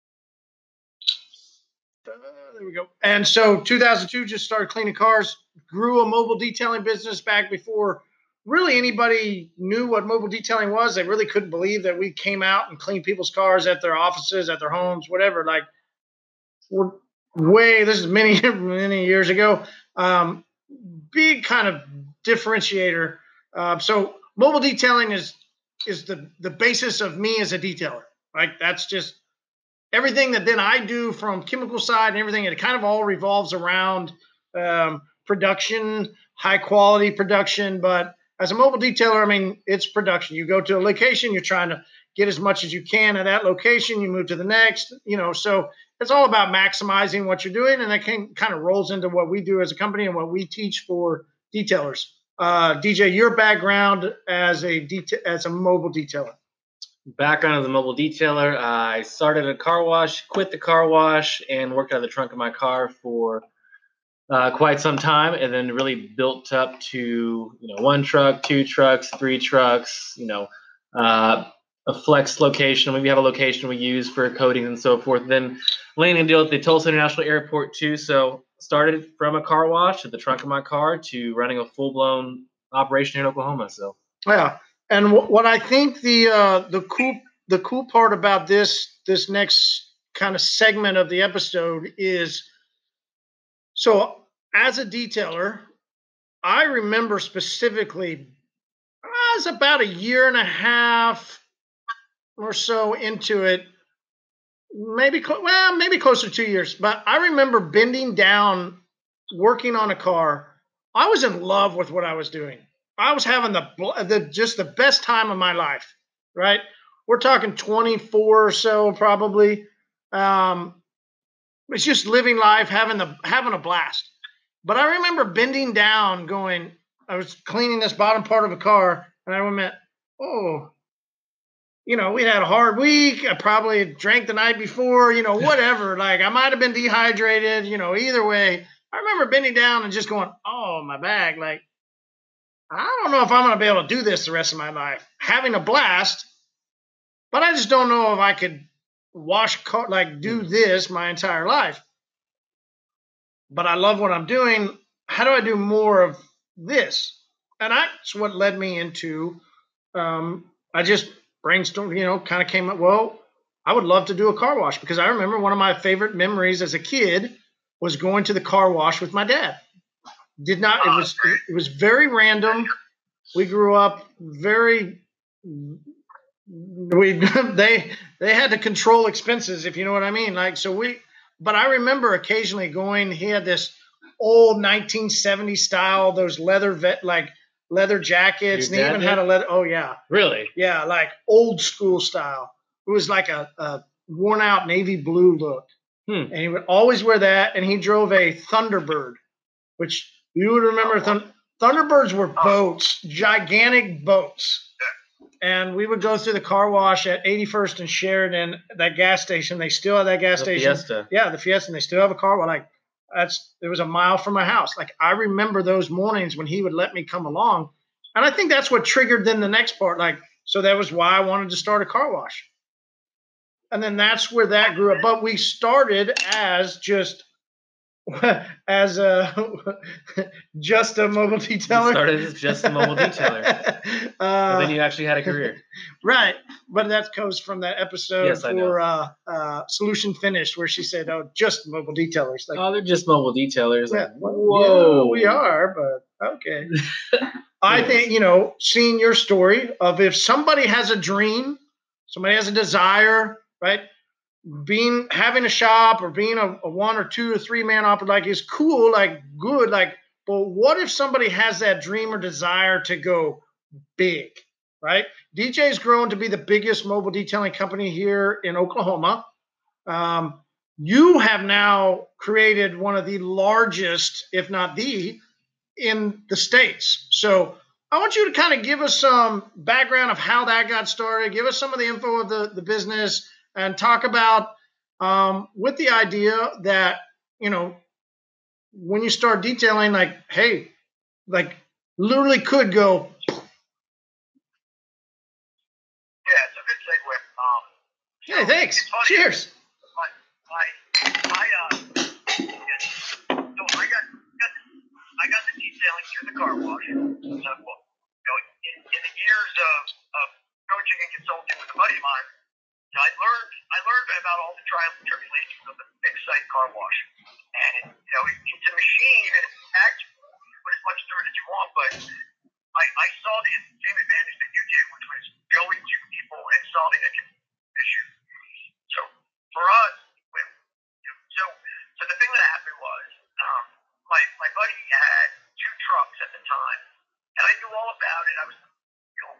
Uh, there we go. And so two thousand two just started cleaning cars, grew a mobile detailing business back before really anybody knew what mobile detailing was. They really couldn't believe that we came out and cleaned people's cars at their offices, at their homes, whatever. Like we're way, this is many, many years ago. Um, big kind of differentiator. Uh, so mobile detailing is, is the, the basis of me as a detailer. Right? That's just, everything that then I do from chemical side and everything, it kind of all revolves around um, production, high quality production. But as a mobile detailer, I mean, it's production. You go to a location, you're trying to get as much as you can at that location. You move to the next, you know, so it's all about maximizing what you're doing. And that can, kind of rolls into what we do as a company and what we teach for detailers. Uh, D J, your background as a deta- as a mobile detailer. Background as a mobile detailer. Uh, I started a car wash, quit the car wash, and worked out of the trunk of my car for uh, quite some time, and then really built up to you know one truck, two trucks, three trucks. You know, uh, a flex location. We have a location we use for coatings and so forth. Then landing a deal at the Tulsa International Airport too. So started from a car wash at the trunk of my car to running a full blown operation here in Oklahoma. So Yeah. And w- what I think the uh, the cool the cool part about this this next kind of segment of the episode is, so as a detailer, I remember specifically as was about a year and a half or so into it. Maybe, well, maybe closer to two years. But I remember bending down, working on a car. I was in love with what I was doing. I was having the, the just the best time of my life, right? We're talking twenty-four or so probably. Um, it's just living life, having the having a blast. But I remember bending down, going, I was cleaning this bottom part of a car, and I went, oh, you know, we had a hard week. I probably drank the night before, you know, whatever. Like, I might have been dehydrated, you know, either way. I remember bending down and just going, oh, my back. Like, I don't know if I'm going to be able to do this the rest of my life. Having a blast, but I just don't know if I could wash, car, like, do this my entire life. But I love what I'm doing. How do I do more of this? And that's what led me into, um, I just brainstormed, you know, kind of came up, well, I would love to do a car wash, because I remember one of my favorite memories as a kid was going to the car wash with my dad. Did not, it was, it was very random. We grew up very, we, they, they had to control expenses, if you know what I mean. Like, so we, but I remember occasionally going, he had this old nineteen seventies style, those leather vet, like leather jackets. Your And he dad even did? had a leather. Oh yeah. Really? Yeah. Like old school style. It was like a, a worn out navy blue look. Hmm. And he would always wear that. And he drove a Thunderbird, which you would remember. Thun- Thunderbirds were boats, gigantic boats. And we would go through the car wash at eighty-first and Sheridan, that gas station. They still have that gas The station. Fiesta. Yeah, the Fiesta. And they still have a car wash. Like, that's, it was a mile from my house. Like, I remember those mornings when he would let me come along. And I think that's what triggered then the next part. Like, so that was why I wanted to start a car wash. And then that's where that grew up. But we started as just as a just a mobile detailer. You started as just a mobile detailer. uh, And then you actually had a career. Right. But that goes from that episode Yes, I know. for uh, uh, Solution Finished, where she said, oh, just mobile detailers. Like, Oh, they're just mobile detailers. yeah, Like, well, whoa. yeah, we are, but okay. I think, you know, seeing your story of if somebody has a dream, somebody has a desire, right? Being, having a shop or being a, a one or two or three man opera, like, is cool, like, good, like, but what if somebody has that dream or desire to go big, right? D J's grown to be the biggest mobile detailing company here in Oklahoma. Um, you have now created one of the largest, if not the, in the States. So I want you to kind of give us some background of how that got started. Give us some of the info of the, the business, and talk about um, with the idea that, you know, when you start detailing, like, hey, like, literally could go. Yeah, it's a good segue. Um, Hey, thanks. it's funny. Cheers. My, my, my, uh, yeah, so I got, got, I got the detailing through the car wash. So, well, you know, in, in the years of, of coaching and consulting with a buddy of mine, you know, I learned, I learned about all the trials and tribulations of the big site car wash. And, you know, it, it's a machine, and it's actually, put as much through it as you want, but I, I saw the same advantage that you did, which was going to people and solving a issue. So for us, when, so so the thing that happened was, um, my my buddy had two trucks at the time, and I knew all about it. I was, you know,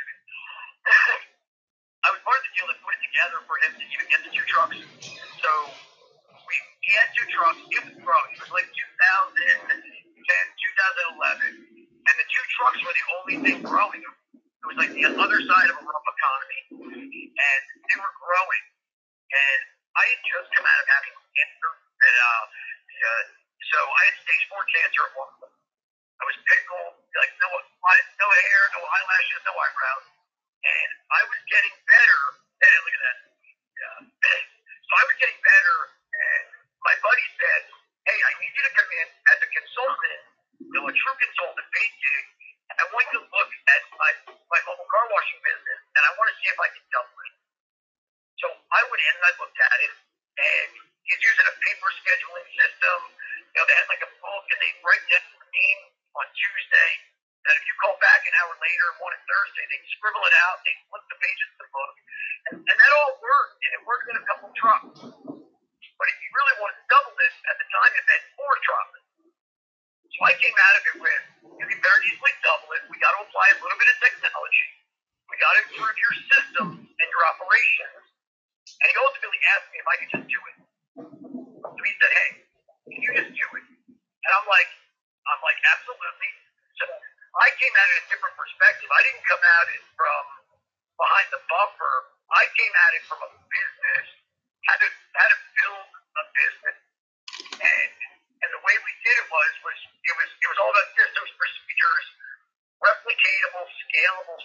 I was part of the deal that put it together for him to even get the two trucks. So we he had two trucks. It was growing. It was like two thousand ten, two thousand eleven, and the two trucks were the only thing growing. It was like the other side of a rough economy, and they were growing. And I had just come out of having cancer, and uh, uh, so I had stage four cancer at one point. I was pickled, like no, no hair, no eyelashes, no eyebrows, and I was getting better. Hey, look at that. Yeah. So I was getting better, and my buddy said, "Hey, I need you to come in as a consultant, you know, a true consultant, paid gig. I want you to look at my, my mobile car washing business, and I want to see if I can double it." So I went in and I looked at it, and he's using a paper scheduling system. You know, they had like a book, and they write down the name on Tuesday, that if you call back an hour later and want it Thursday, they scribble it out, they flip the pages of the book, and, and that all worked, and it worked in a couple trucks. But if you really wanted to double this, at the time it meant four trucks. So I came out of it with, you can very easily double it. We got to apply a little bit of technology. We got to improve your systems and your operations. And he ultimately asked me if I could just do it. So he said, hey, can you just do it? And I'm like, I'm like, absolutely. So I came at it a different perspective. I didn't come at it from behind the bumper. I came at it from a business, how to, how to build a business. And and the way we did it was, was it was it was all about systems, procedures, replicatable, scalable.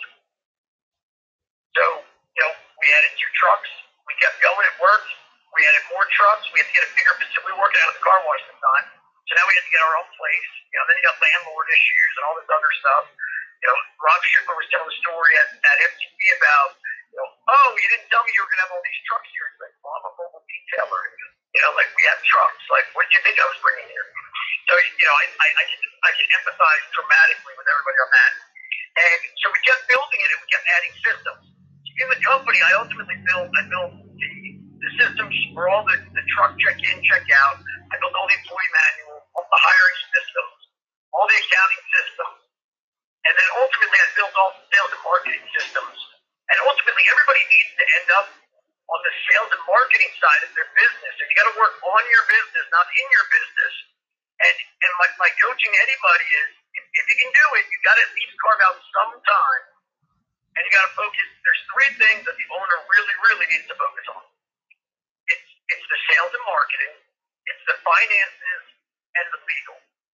So, you know, we added two trucks. We kept going. It worked. We added more trucks. We had to get a bigger facility. We were working out of the car wash at the time. So now we had to get our own place. You know, then you got landlord issues and all this other stuff. You know, Rob Schupper was telling a story at, at M T V about, you know, oh, you didn't tell me you were going to have all these trucks here. It's like, well, I'm a mobile detailer. You know, like, we have trucks. Like, what do you think I was bringing here? So, you know, I, I, I, can, I can empathize dramatically with everybody on that. And so we kept building it and we kept adding systems. In the company, I ultimately built, I built the, the systems for all the, the truck check-in, check-out. I built all the employee manual, all the hiring systems, all the accounting systems. And then ultimately, I built all the sales and marketing systems. And ultimately, everybody needs to end up on the sales and marketing side of their business. And you got to work on your business, not in your business. And and my, my coaching to anybody is, if, if you can do it, you got to at least carve out some time. And you got to focus. There's three things that the owner really, really needs to focus on. It's it's the sales and marketing, it's the finances, and the legal.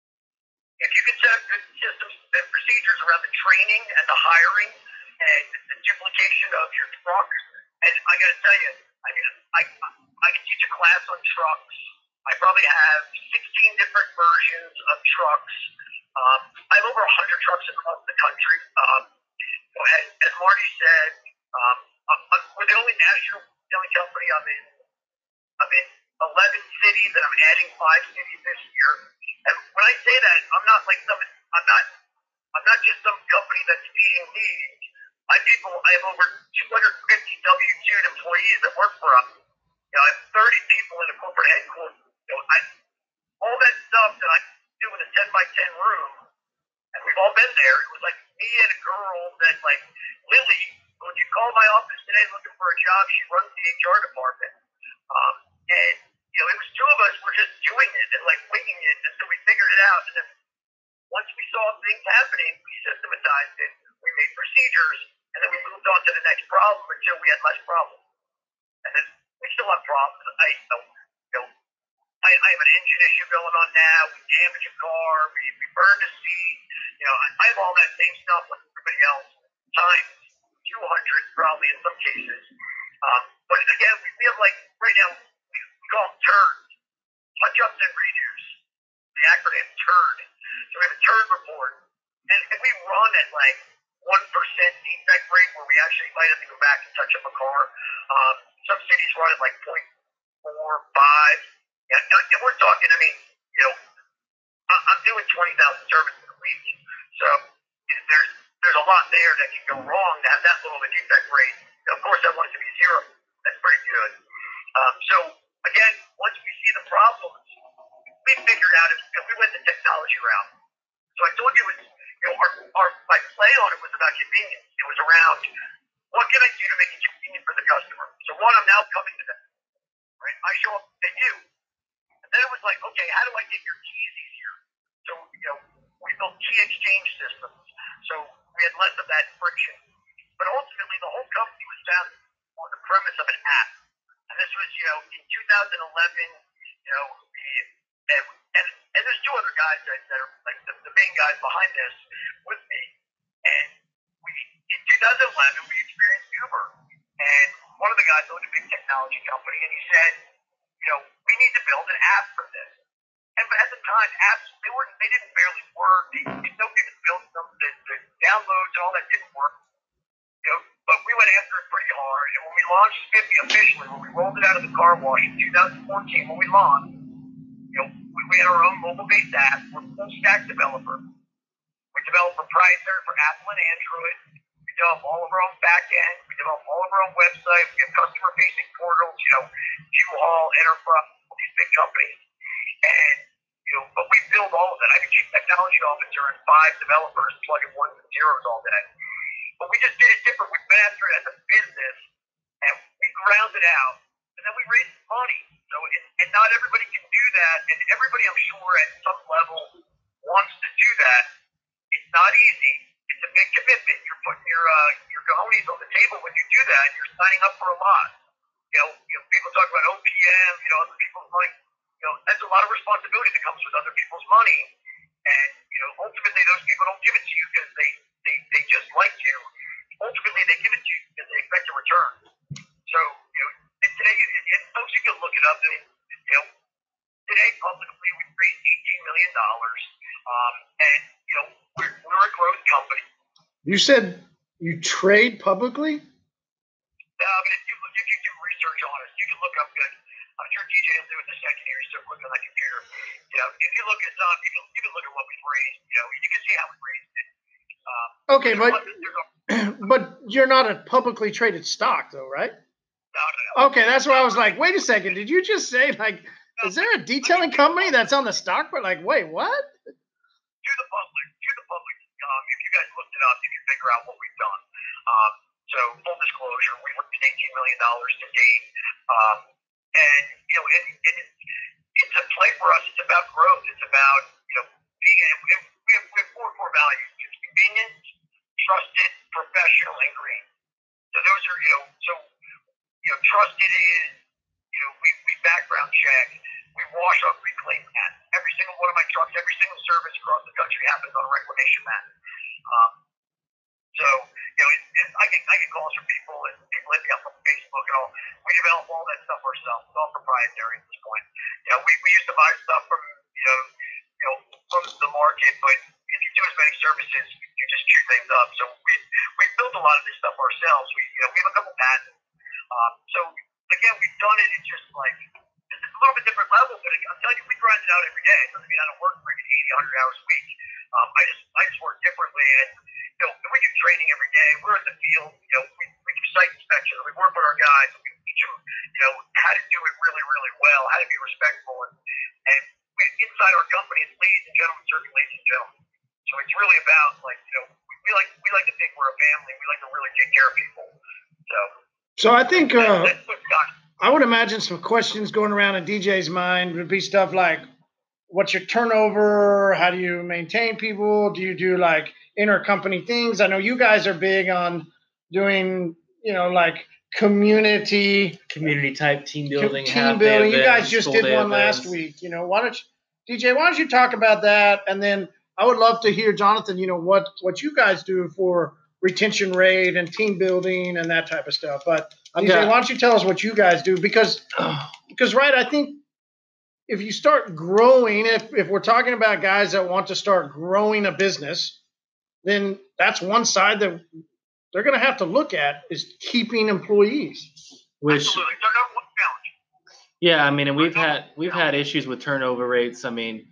If you can set up good systems and procedures around the training and the hiring and the duplication of your trucks, and I got to tell you, I mean, I I can teach a class on trucks. I probably have sixteen different versions of trucks. Um, I have over one hundred trucks across the country. Um, As, as Marty said, um, I'm, we're the only national selling company. I'm in, I'm in eleven cities, and I'm adding five cities this year. And when I say that, I'm not like some, I'm not, I'm not just some company that's feeding needs. I people, I have over two hundred fifty W two employees that work for us. You know, I have thirty people in the corporate headquarters. You know, I, all that stuff that I do in a ten by ten room. And we've all been there. It was like me and a girl that, like, Lily, when you call my office today looking for a job, she runs the H R department. Um, and, you know, it was two of us were just doing it and, like, winging it until we figured it out. And then once we saw things happening, we systematized it, we made procedures, and then we moved on to the next problem until we had less problems. And then we still have problems. I, you know, you know I, I have an engine issue going on now. We damage a car. We, we burn a seat. You know, I, I have all that same stuff with everybody else, times two hundred probably in some cases. Um, but again, we feel like right now we, we call them turns, touch-ups and redos. The acronym TURN. So we have a TURN report, and, and we run at like one percent defect rate, where we actually might have to go back and touch up a car. Um, some cities run at like zero point four, five. Yeah, and we're talking, I mean, you know, I'm doing twenty thousand services a week, so there's there's a lot there that can go wrong to have that little of a defect rate. Of course, I want it to be zero. That's pretty good. Um, so, again, once we see the problems, we figured out if, if we went the technology route. So I told you, it was, you know, our, our my play on it was about convenience. It was around, what can I do to make it convenient for the customer? So, one, I'm now coming to them. Right? I show up at you. Then it was like, okay, how do I get your keys easier? So, you know, we built key exchange systems. So we had less of that friction. But ultimately, the whole company was founded on the premise of an app. And this was, you know, in two thousand eleven, you know, we, and, and, and there's two other guys that, that are like the, the main guys behind this with me. And we, in two thousand eleven, we experienced Uber. And one of the guys owned a big technology company, and he said, you know, we need to build an app for this. And but at the time, apps, they were they didn't barely work. They, nobody was building them. The, the downloads and all that didn't work. You know, but we went after it pretty hard. And when we launched Spiffy officially, when we rolled it out of the car wash in two thousand fourteen, when we launched, you know, we, we had our own mobile-based app. We're a full-stack developer. We develop proprietary for Apple and Android. We develop all of our own back end. We develop all of our own website. We have customer-facing portals, you know, U-Haul, Enterprise, all these big companies. And, you know, but we build all of that. I'm a chief technology officer and five developers plugging ones and zeros all day. But we just did it different. We went after it as a business, and we ground it out. And then we raised money. So, it, and not everybody can do that. And everybody, I'm sure, at some level wants to do that. It's not easy. It's a big commitment. You're putting your uh, your cojones on the table when you do that. And you're signing up for a lot. You know, you know, people talk about O P M, you know, other people's money. You know, that's a lot of responsibility that comes with other people's money. And, you know, ultimately those people don't give it to you because they, they, they just like you. Ultimately they give it to you because they expect a return. So, you know, and today, and, and folks, you can look it up. And, you know, today publicly we raised eighteen million dollars. Um, and, you know, we're, we're a growth company. You said you trade publicly? Yeah, I mean, if you, if you do research on us, you can look up good. I'm sure D J will do it in a second here. He's so quick on that computer. You know, if you look at us up, you can, you can look at what we've raised. You know, you can see how we raised it. Um, Okay, but but you're not a publicly traded stock, though, right? No, no, no. Okay, that's why I was like, wait a second. Did you just say, like, is there a detailing company that's on the stock? But, like, wait, what? To the public, to the public. Um, if you guys looked it up, you can figure out what we've done. Um, so, full disclosure, we've raised eighteen million dollars to date. Um, and, you know, it, it, it's a play for us. It's about growth. It's about, you know, being a, we, have, we, have, we have four core values. It's convenience, trusted, professional, and green. So those are, you know, so, you know, trusted is, you know, we, we background check. We wash up reclaim mat. Every single one of my trucks, every single service across the country happens on a reclamation mat. Um, so, you know, it, it, I get I get calls from people, and people hit me up on Facebook and all. We develop all that stuff ourselves. It's all proprietary at this point. You know, we, we used to buy stuff from, you know, you know, from the market, but if you do as many services, you just chew things up. So we we built a lot of this stuff ourselves. We you know we have a couple patents. Um, so again, we've done it. It's just like it's a little bit different level, but I'm telling you, we grind it out every day. It doesn't mean I don't work for eighty, one hundred hours a week. Um, I just I just work differently, and you know we do training every day. We're in the field. You know we, we do site inspections. We work with our guys. We teach them you know how to do it really really well, how to be respectful, and and we, inside our company, it's ladies and gentlemen serving ladies and gentlemen. So it's really about like you know we like we like to think we're a family. We like to really take care of people. So. So I think uh, that's what's got it. I would imagine some questions going around in D J's mind would be stuff like, what's your turnover? How do you maintain people? Do you do like intercompany things? I know you guys are big on doing, you know, like community Community type team building. team building. You guys just did one last week. You know, why don't you, D J? Why don't you talk about that? And then I would love to hear, Jonathan, you know, what what you guys do for retention rate and team building and that type of stuff. But D J, got, why don't you tell us what you guys do? Because, because right, I think if you start growing, if, if we're talking about guys that want to start growing a business, then that's one side that they're going to have to look at is keeping employees. Which, Absolutely. They're number one challenge. yeah, I mean, and we've had we've had issues with turnover rates. I mean,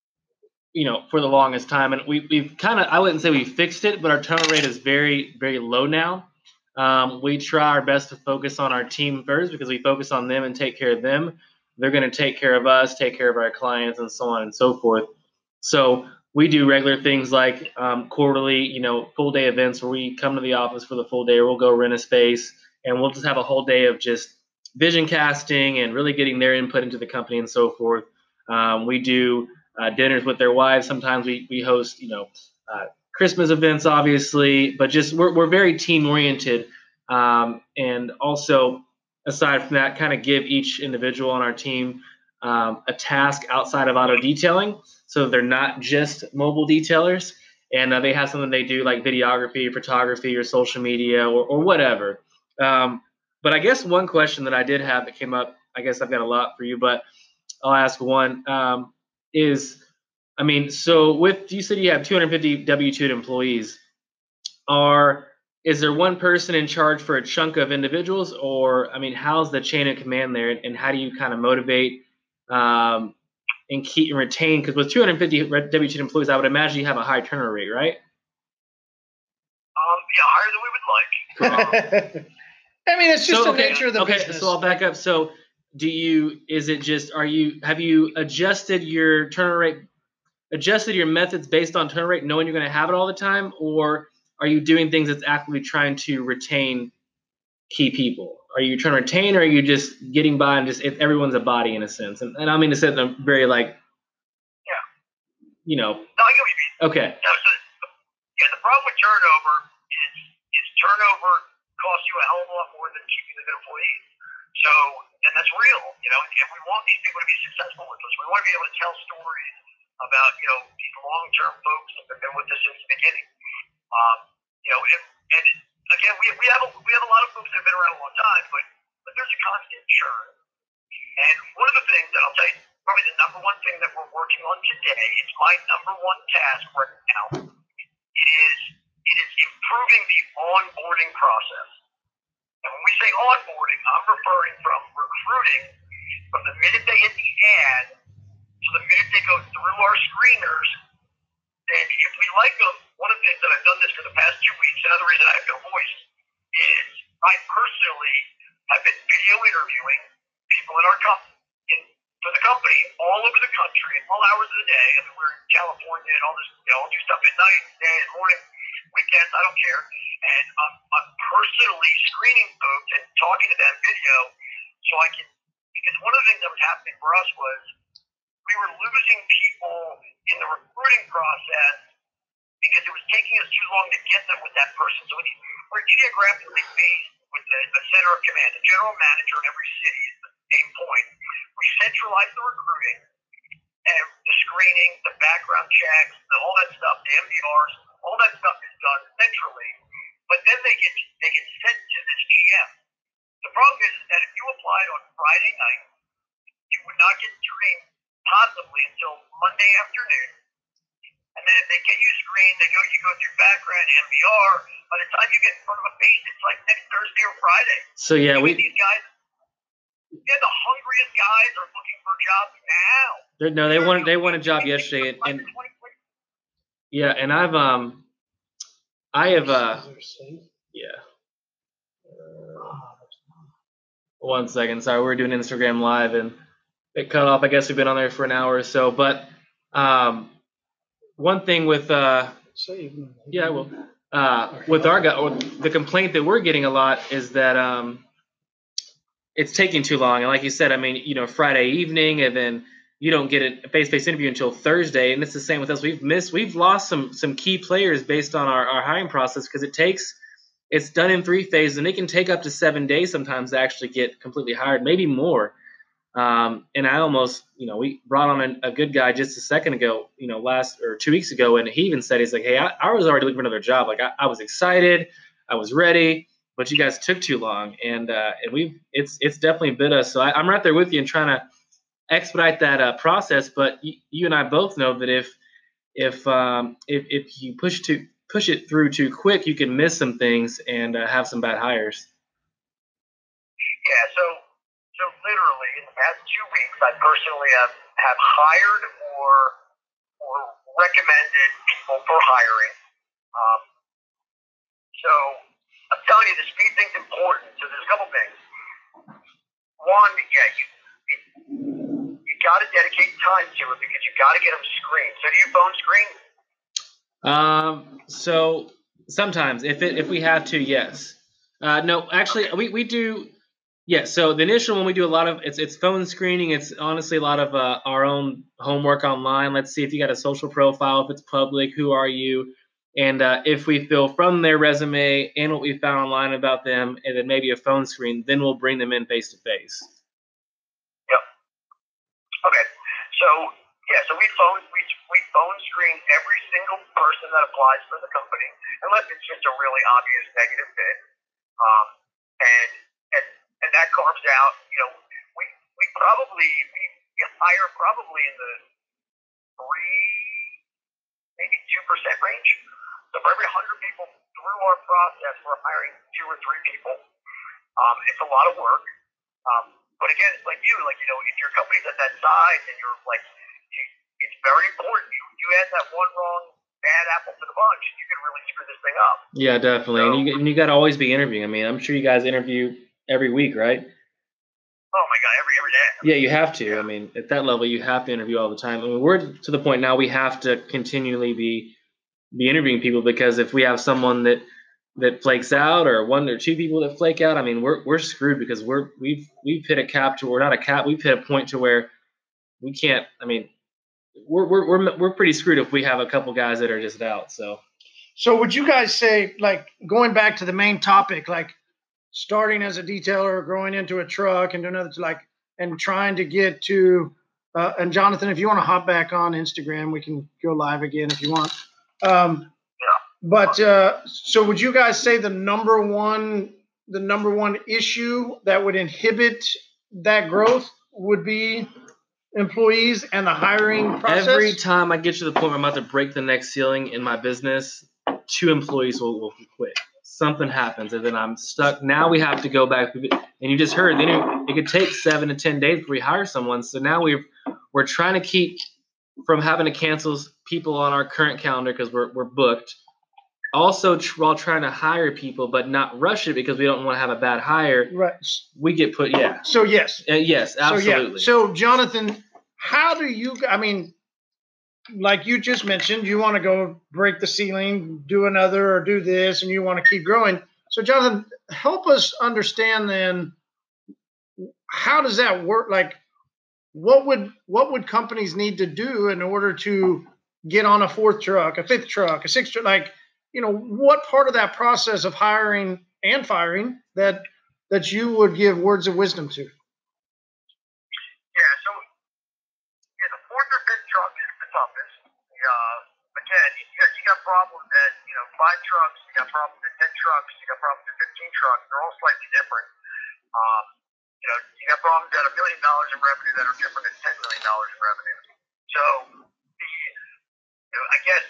you know, for the longest time, and we we've kind of I wouldn't say we fixed it, but our turnover rate is very very low now. Um, we try our best to focus on our team first because we focus on them and take care of them. They're going to take care of us, take care of our clients, and so on and so forth. So we do regular things like um, quarterly, you know, full day events where we come to the office for the full day, or we'll go rent a space, and we'll just have a whole day of just vision casting and really getting their input into the company and so forth. Um, we do uh, dinners with their wives. Sometimes we we host, you know, uh, Christmas events, obviously, but just we're we're very team oriented, um, and also aside from that, kind of give each individual on our team um, a task outside of auto detailing, so they're not just mobile detailers, and uh, they have something they do like videography, photography, or social media, or or whatever. Um, but I guess one question that I did have that came up, I guess I've got a lot for you, but I'll ask one um, is. I mean, so with you said you have two hundred fifty W two employees. Are is there one person in charge for a chunk of individuals, or I mean, how's the chain of command there, and how do you kind of motivate um, and keep and retain? Because with two hundred fifty W two employees, I would imagine you have a high turnover rate, right? Um, yeah, higher than we would like. Um, I mean, it's just so, the okay, nature of the okay, business. so I'll back up. So, do you? Is it just? Are you? Have you adjusted your turnover rate? Adjusted your methods based on turnover rate, knowing you're going to have it all the time, or are you doing things that's actively trying to retain key people? Are you trying to retain, or are you just getting by and just if everyone's a body in a sense? And, and I mean to say that very like, yeah, you know. No, I get what you mean. Okay. No, so, yeah, the problem with turnover is is turnover costs you a hell of a lot more than keeping the good employees. So, and that's real, you know. And we want these people to be successful with us. We want to be able to tell stories about, you know, these long-term folks that have been with us since the beginning. Um, you know, and, and again, we we have a, we have a lot of folks that have been around a long time, but but there's a constant churn. And one of the things that I'll tell you, probably the number one thing that we're working on today, it's my number one task right now, is it is improving the onboarding process. And when we say onboarding, I'm referring from recruiting, from the minute they hit the ad to the minute they go through our screeners. And if we like them, one of the things that I've done this for the past two weeks, another reason I have no voice, is I personally have been video interviewing people in our company, in, for the company all over the country, at all hours of the day. I mean, we're in California and all this, you know, I'll do stuff at night, day, and morning, weekends, I don't care. And I'm, I'm personally screening folks and talking to them video so I can, because one of the things that was happening for us was we were losing people in the recruiting process because it was taking us too long to get them with that person. So we need, we're geographically based with a, a center of command, a general manager in every city is the same point. We centralize the recruiting and the screening, the background checks, the, all that stuff, the M D Rs, all that stuff is done centrally. But then they get they get sent to this G M. The problem is that if you applied on Friday night, you would not get screened possibly until Monday afternoon. And then if they get you screened, they go you go through background, M D R. By the time you get in front of a face, it's like next Thursday or Friday. So yeah, we these guys, yeah, the hungriest guys are looking for jobs now. no, they want they want a job yesterday, and, and yeah, and I've um, I have uh, yeah. One second, sorry, we we're doing Instagram Live and it cut off. I guess we've been on there for an hour or so, but um, one thing with uh, yeah, well, uh, with our guy, the complaint that we're getting a lot is that um, it's taking too long. And like you said, I mean, you know, Friday evening, and then you don't get a face-to-face interview until Thursday, and it's the same with us. We've missed, we've lost some some key players based on our, our hiring process because it takes, it's done in three phases, and it can take up to seven days sometimes to actually get completely hired, maybe more. Um, and I almost, you know, we brought on a, a good guy just a second ago, you know, last or two weeks ago, and he even said, he's like, hey, I, I was already looking for another job. Like I, I was excited, I was ready, but you guys took too long, and uh, and we've it's it's definitely bit us. So I, I'm right there with you in trying to expedite that uh, process. But y- you and I both know that if if um, if if you push to push it through too quick, you can miss some things and uh, have some bad hires. Yeah. So so literally in the past two weeks, I personally have have hired or or recommended people for hiring. Um, so I'm telling you, the speed thing's important. So there's a couple things. One, yeah, you you got to dedicate time to it because you got to get them screened. So do you phone screen? Um. So sometimes, if it if we have to, yes. Uh. No, actually, okay. we we do. Yeah. So the initial one we do a lot of it's it's phone screening. It's honestly a lot of uh, our own homework online. Let's see if you got a social profile. If it's public, who are you? And uh, if we feel from their resume and what we found online about them, and then maybe a phone screen, then we'll bring them in face to face. Yep. Okay. So yeah, so we phone we we phone screen every single person that applies for the company, unless it's just a really obvious negative fit. Um, and and and that carves out, you know, we we probably we hire probably in the three, maybe two percent range. So for every hundred people through our process, we're hiring two or three people. Um, it's a lot of work. Um, but again, it's like you, like, you know, if your company's at that size and you're like, you, it's very important. You, you add that one wrong bad apple to the bunch, you can really screw this thing up. Yeah, definitely. So, and you and you got to always be interviewing. I mean, I'm sure you guys interview every week, right? Oh my God, every every day. Yeah, you have to. Yeah. I mean, at that level, you have to interview all the time. I mean, we're to the point now we have to continually be be interviewing people, because if we have someone that that flakes out, or one or two people that flake out, I mean, we're we're screwed, because we're we've we've hit a cap to, we're not a cap, we've hit a point to where we can't. I mean, we're we're we're we're pretty screwed if we have a couple guys that are just out. So, so would you guys say, like, going back to the main topic, like starting as a detailer, growing into a truck, and doing other, like, and trying to get to, uh, and Jonathan, if you want to hop back on Instagram, we can go live again if you want. Um, But uh, so would you guys say the number one the number one issue that would inhibit that growth would be employees and the hiring process? Every time I get to the point where I'm about to break the next ceiling in my business, two employees will, will quit. Something happens, and then I'm stuck. Now we have to go back. And you just heard, then it could take seven to ten days before we hire someone. So now we're we're trying to keep from having to cancel people on our current calendar because we're we're booked. Also, tr- while trying to hire people, but not rush it because we don't want to have a bad hire. Right. We get put, yeah. So, yes. Uh, yes, absolutely. So, yeah. So, Jonathan, how do you, I mean, like you just mentioned, you want to go break the ceiling, do another, or do this, and you want to keep growing. So, Jonathan, help us understand then, how does that work? Like, what would what would companies need to do in order to get on a fourth truck, a fifth truck, a sixth truck, like, you know, what part of that process of hiring and firing that that you would give words of wisdom to? Yeah, so yeah, the fourth or fifth truck is the toughest. Uh, again, you got you got problems at, you know, five trucks, you got problems at ten trucks, you got problems at fifteen trucks. They're all slightly different. Um, you know, you got problems at a million dollars in revenue that are different than ten million dollars in revenue. So, the, you know, I guess.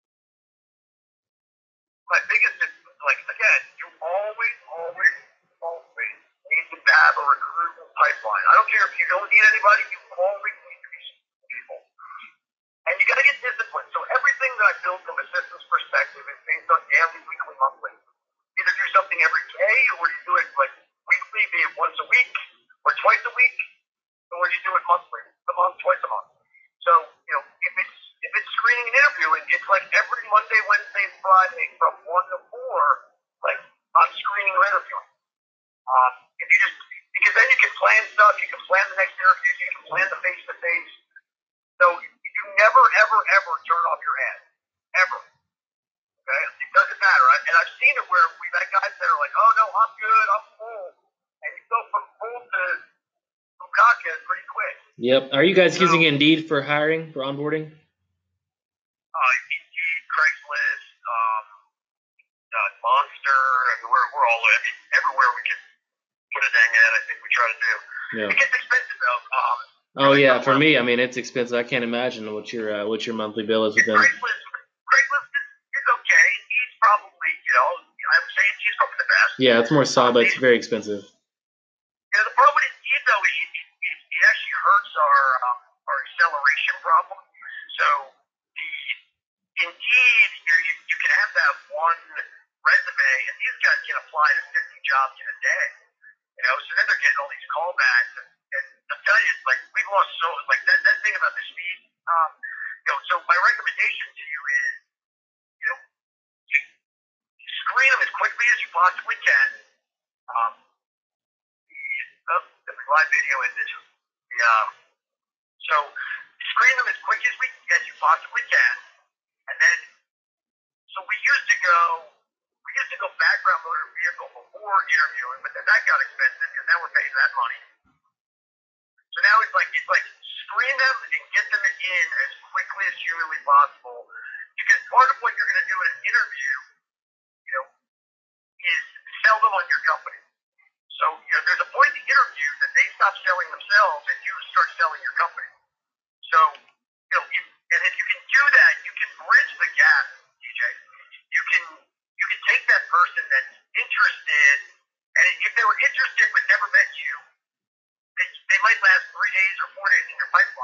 My biggest, like, again, you always, always, always need to have a recruitment pipeline. I don't care if you don't need anybody, you always need to be people. And you got to get disciplined. So everything that I build from a systems perspective is based on daily, weekly, monthly. Either do something every day, or you do it, like, weekly, be it once a week, or twice a week, or you do it monthly, a month, twice a month. So, you know, if it's If it's screening and interviewing, it's like every Monday, Wednesday, and Friday from one to four, like, I'm screening or interviewing. Um, if you just, because then you can plan stuff, you can plan the next interview, you can plan the face-to-face. So you never, ever, ever turn off your head. Ever. Okay? It doesn't matter. And I've seen it where we've had guys that are like, oh, no, I'm good, I'm full. And you go from full to Bukaka pretty quick. Yep. Are you guys so, using Indeed for hiring, for onboarding? Uh, Indeed, Craigslist, um, uh, Monster. I mean, we're we're all I mean, everywhere we can put a dang ad. I think we try to do. Yeah. It gets expensive though. Um, oh yeah, for me, I mean, it's expensive. I can't imagine what your uh, what your monthly bill is with them. Craigslist, Craigslist is, is okay. Indeed's probably, you know, I would say Indeed's probably the best. Yeah, it's more solid, but it's very expensive. Yeah, the problem with Indeed though is it, it, it actually hurts our um, our acceleration problem. So Indeed, you, you can have that one resume, and these guys can apply to fifty jobs in a day. You know, so then they're getting all these callbacks, and, and I'll tell you, like, we've lost so, like, that, that thing about the speed. Um, you know, so my recommendation to you is, you know, you screen them as quickly as you possibly can. Um, the, the live video ended. Yeah. So screen them as quick as we as you possibly can. And then, so we used to go, we used to go background motor vehicle before interviewing, but then that got expensive because now we're paying that money. So now it's like, it's like screen them and get them in as quickly as humanly possible. Because part of what you're going to do in an interview, you know, is sell them on your company. So, you know, there's a point in the interview that they stop selling themselves and you start selling your company. So, you know, you, and if you can do that, you can bridge the gap, D J. You can you can take that person that's interested, and if they were interested but never met you, they, they might last three days or four days in your pipeline.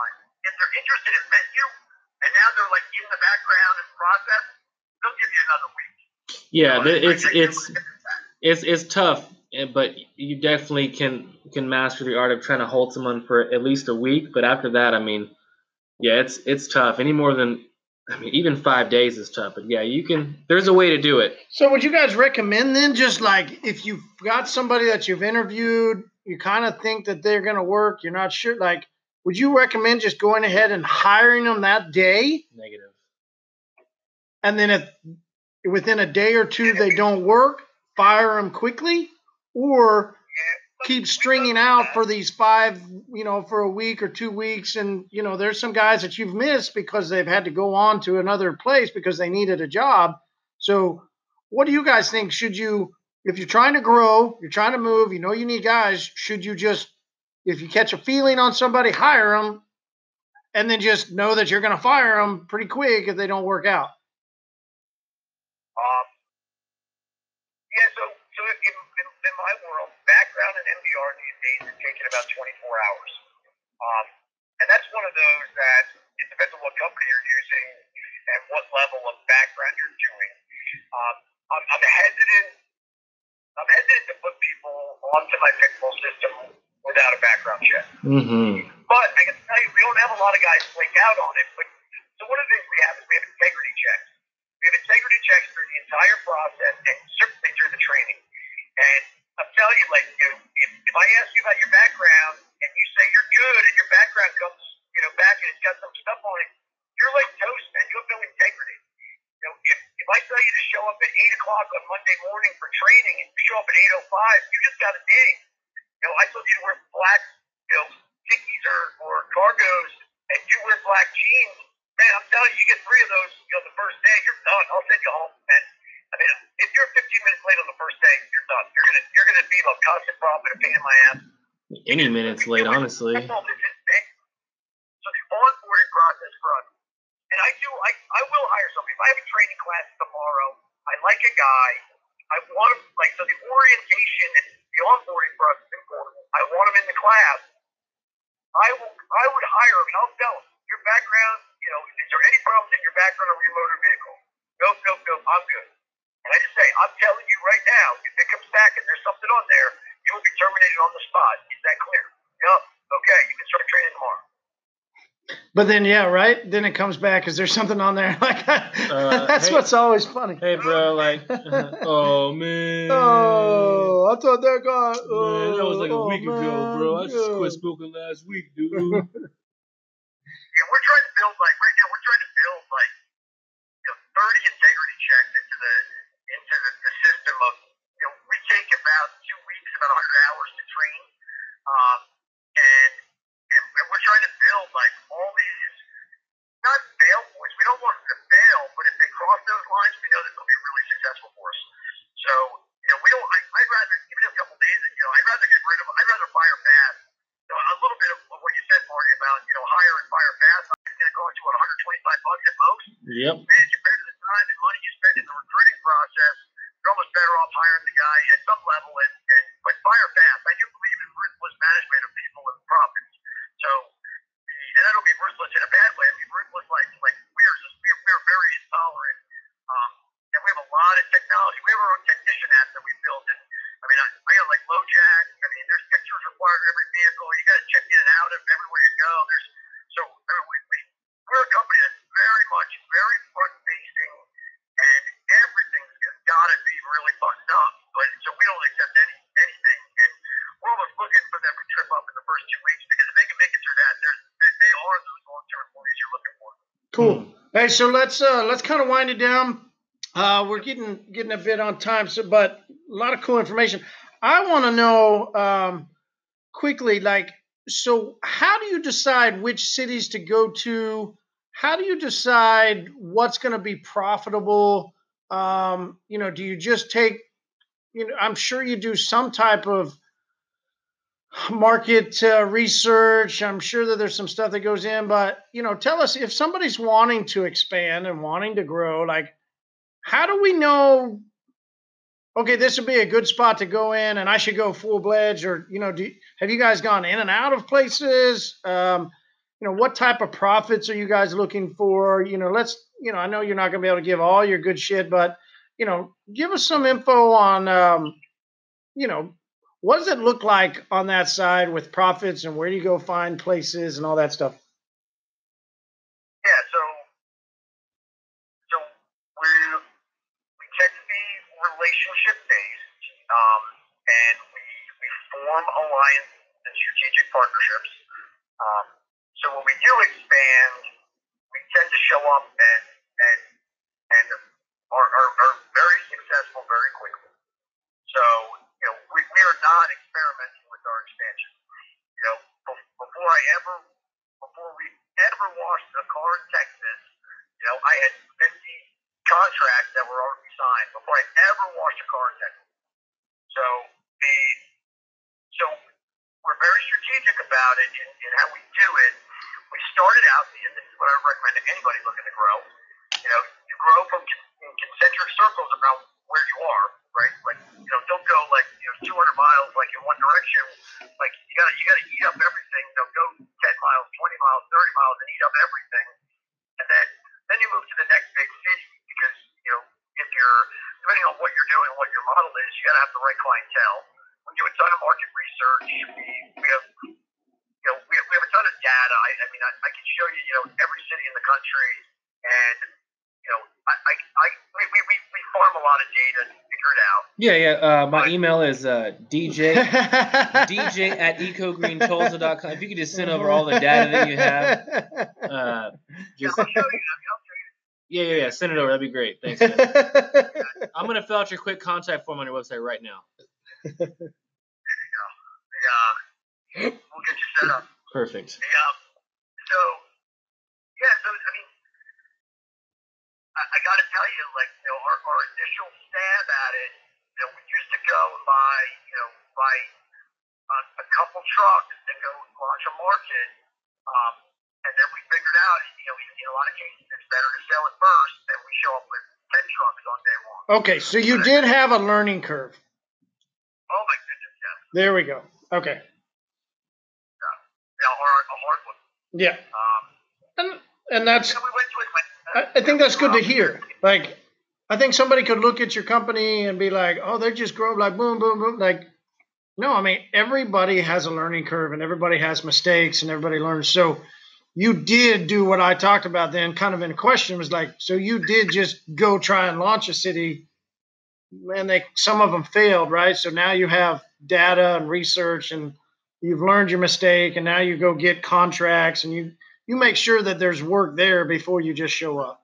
if they're interested in met you, and now they're like in the background and process, they'll give you another week. Yeah, You know, it's I, I it's it's it's tough, but you definitely can can master the art of trying to hold someone for at least a week. But after that, I mean, yeah, it's it's tough. Any more than, I mean, even five days is tough. But yeah, you can. There's a way to do it. So would you guys recommend then, just like if you've got somebody that you've interviewed, you kind of think that they're going to work, you're not sure, like, would you recommend just going ahead and hiring them that day? Negative. And then if within a day or two they don't work, fire them quickly? Or keep stringing out for these five, you know, for a week or two weeks. And, you know, there's some guys that you've missed because they've had to go on to another place because they needed a job. So what do you guys think? Should you, if you're trying to grow, you're trying to move, you know, you need guys, should you just, if you catch a feeling on somebody, hire them and then just know that you're going to fire them pretty quick if they don't work out? Um, yeah, so, so in, in, in my world, background and M D R these days is taking about twenty-four hours. Um, and that's one of those that it depends on what company you're using and what level of background you're doing. Um, I'm, I'm hesitant. I'm hesitant to put people onto my pitbull system without a background check. Mm-hmm. But I can tell you, we don't have a lot of guys flake out on it. But so one of the things we have is we have integrity checks. We have integrity checks through the entire process and certainly through the training. And I'm telling you, like, you know, if, if I ask you about your background and you say you're good and your background comes, you know, back and it's got some stuff on it, you're like toast, man. You have no integrity. You know, if, if I tell you to show up at eight o'clock on Monday morning for training and you show up at eight oh five, you just got a ding. You know, I told you to wear black, you know, Dickies or, or cargos and you wear black jeans. Man, I'm telling you, you get three of those, you know, the first day, you're done. I'll send you home, man. I mean, if you're fifteen minutes late on the first day, you're done. You're gonna you're gonna be a constant problem and a pain in my ass. Any minutes late, honestly. So the onboarding process for us, and I do, I, I will hire somebody. If I have a training class tomorrow, I like a guy. I want him, like, so the orientation and the onboarding process is important. I want him in the class. I will, I would hire him, and I'll tell him your background. You know, is there any problems in your background of your motor vehicle? Nope, nope, nope. I'm good. And I just say, I'm telling you right now, if it comes back and there's something on there, you will be terminated on the spot. Is that clear? Yep. Okay, you can start training tomorrow. But then, yeah, right? Then it comes back. Is there something on there? Like, Uh, that's hey- what's always funny. Hey, bro, like, oh man. Oh, I thought that guy. Man, that was like a oh, week ago, man, bro. I just yeah. quit smoking last week, dude. Yeah, we're trying to build like right now. We're trying to build like you know, thirty integrity checks into the into the, the system of you know we take about two weeks, about one hundred hours to train, um, and, and and we're trying to build like all these not fail points. We don't want them to fail, but if they cross those lines, we know that they'll be really successful for us. So you know we don't. I, I'd rather give it a couple days. You know I'd rather get rid of. I'd rather fire fast. You know, a little bit of what you said, Marty, about you know hire and fire fast. It's going to cost you what one hundred twenty-five bucks at most. Yep. Man, compared to the time and money you spend in the recruiting process, you're almost better off hiring the guy at some level and, and but fire fast. I do believe in ruthless management of people and profits. So, and I don't mean ruthless in a bad way. I mean ruthless like like we are just we are, we are very intolerant. Um, and we have a lot of technology. We have our own technician app that we built. And I mean, I, I got like LoJack. I mean, there's pictures required of every vehicle. You got to check in and out of everywhere you go. There's so I mean, we, we we're a company that's very much very front facing, and everything's got to be really buttoned up. But so we don't accept any anything, and we're almost looking for them to trip up in the first two weeks because if they can make it through that, there's they, they are those long term employees you're looking for. Cool. Hey, so let's uh let's kind of wind it down. Uh, we're getting getting a bit on time, so but a lot of cool information. I want to know um, quickly, like, so how do you decide which cities to go to? How do you decide what's going to be profitable? Um, you know, do you just take? You know, I'm sure you do some type of market uh, research. I'm sure that there's some stuff that goes in, but you know, tell us if somebody's wanting to expand and wanting to grow, like. How do we know, okay, this would be a good spot to go in and I should go full-fledged or, you know, do, have you guys gone in and out of places? Um, you know, what type of profits are you guys looking for? You know, let's, you know, I know you're not going to be able to give all your good shit, but, you know, give us some info on, um, you know, what does it look like on that side with profits and where do you go find places and all that stuff? Yeah, so so we we tend to be relationship based, um, and we we form alliances and strategic partnerships. Um, so when we do expand, we tend to show up and and and are, are, are very successful very quickly. So you know we, we are not experimenting with our expansion. You know, before I ever before we ever washed a car in Texas, you know, I had fifty contracts that were already signed before I ever washed a car in Texas. So the so we're very strategic about it in, in how we do it. We started out, and this is what I would recommend to anybody looking to grow. You know, you grow from in concentric circles around where you are, right? Like, you know, don't go like you know two hundred miles like in one direction. Like you gotta you gotta eat up everything. You know, go ten miles, twenty miles, thirty miles, and eat up everything, and then then you move to the next big city because you know if you're depending on what you're doing and what your model is, you gotta have the right clientele. We do a ton of market research. We we have you know we have, we have a ton of data. I, I mean I, I can show you you know every city in the country, and you know I I, I we, we we farm a lot of data to figure it out. Yeah, yeah. Uh, my email is uh, dj dj at ecogreentulsa dot com. If you could just send over all the data that you have, uh, just I'll show you. I mean, I'll show you. yeah, yeah, yeah. Send it over. That'd be great. Thanks, man. I'm gonna fill out your quick contact form on your website right now. There you go. Yeah, we'll get you set up. Perfect. Yeah. So yeah. So I mean, I, I got to tell you, like you know, our, our initial stab at it, you know, we used to go and buy, you know, buy a, a couple trucks and go launch a market, um, and then we figured out, you know, in, in a lot of cases, it's better to sell it first, and we show up with ten trucks on day one. Okay, so you did have a learning curve. Oh my goodness, yes. There we go. Okay. Yeah, yeah, or a hard one. Yeah. Um, And and that's yeah, we went to it. Went, I, I think that's good to hear. Like I think somebody could look at your company and be like, "Oh, they just grow like boom, boom, boom." Like, no, I mean everybody has a learning curve and everybody has mistakes and everybody learns. So you did do what I talked about then, kind of in question was like, so you did just go try and launch a city, and they some of them failed, right? So now you have data and research, and you've learned your mistake, and now you go get contracts, and you you make sure that there's work there before you just show up.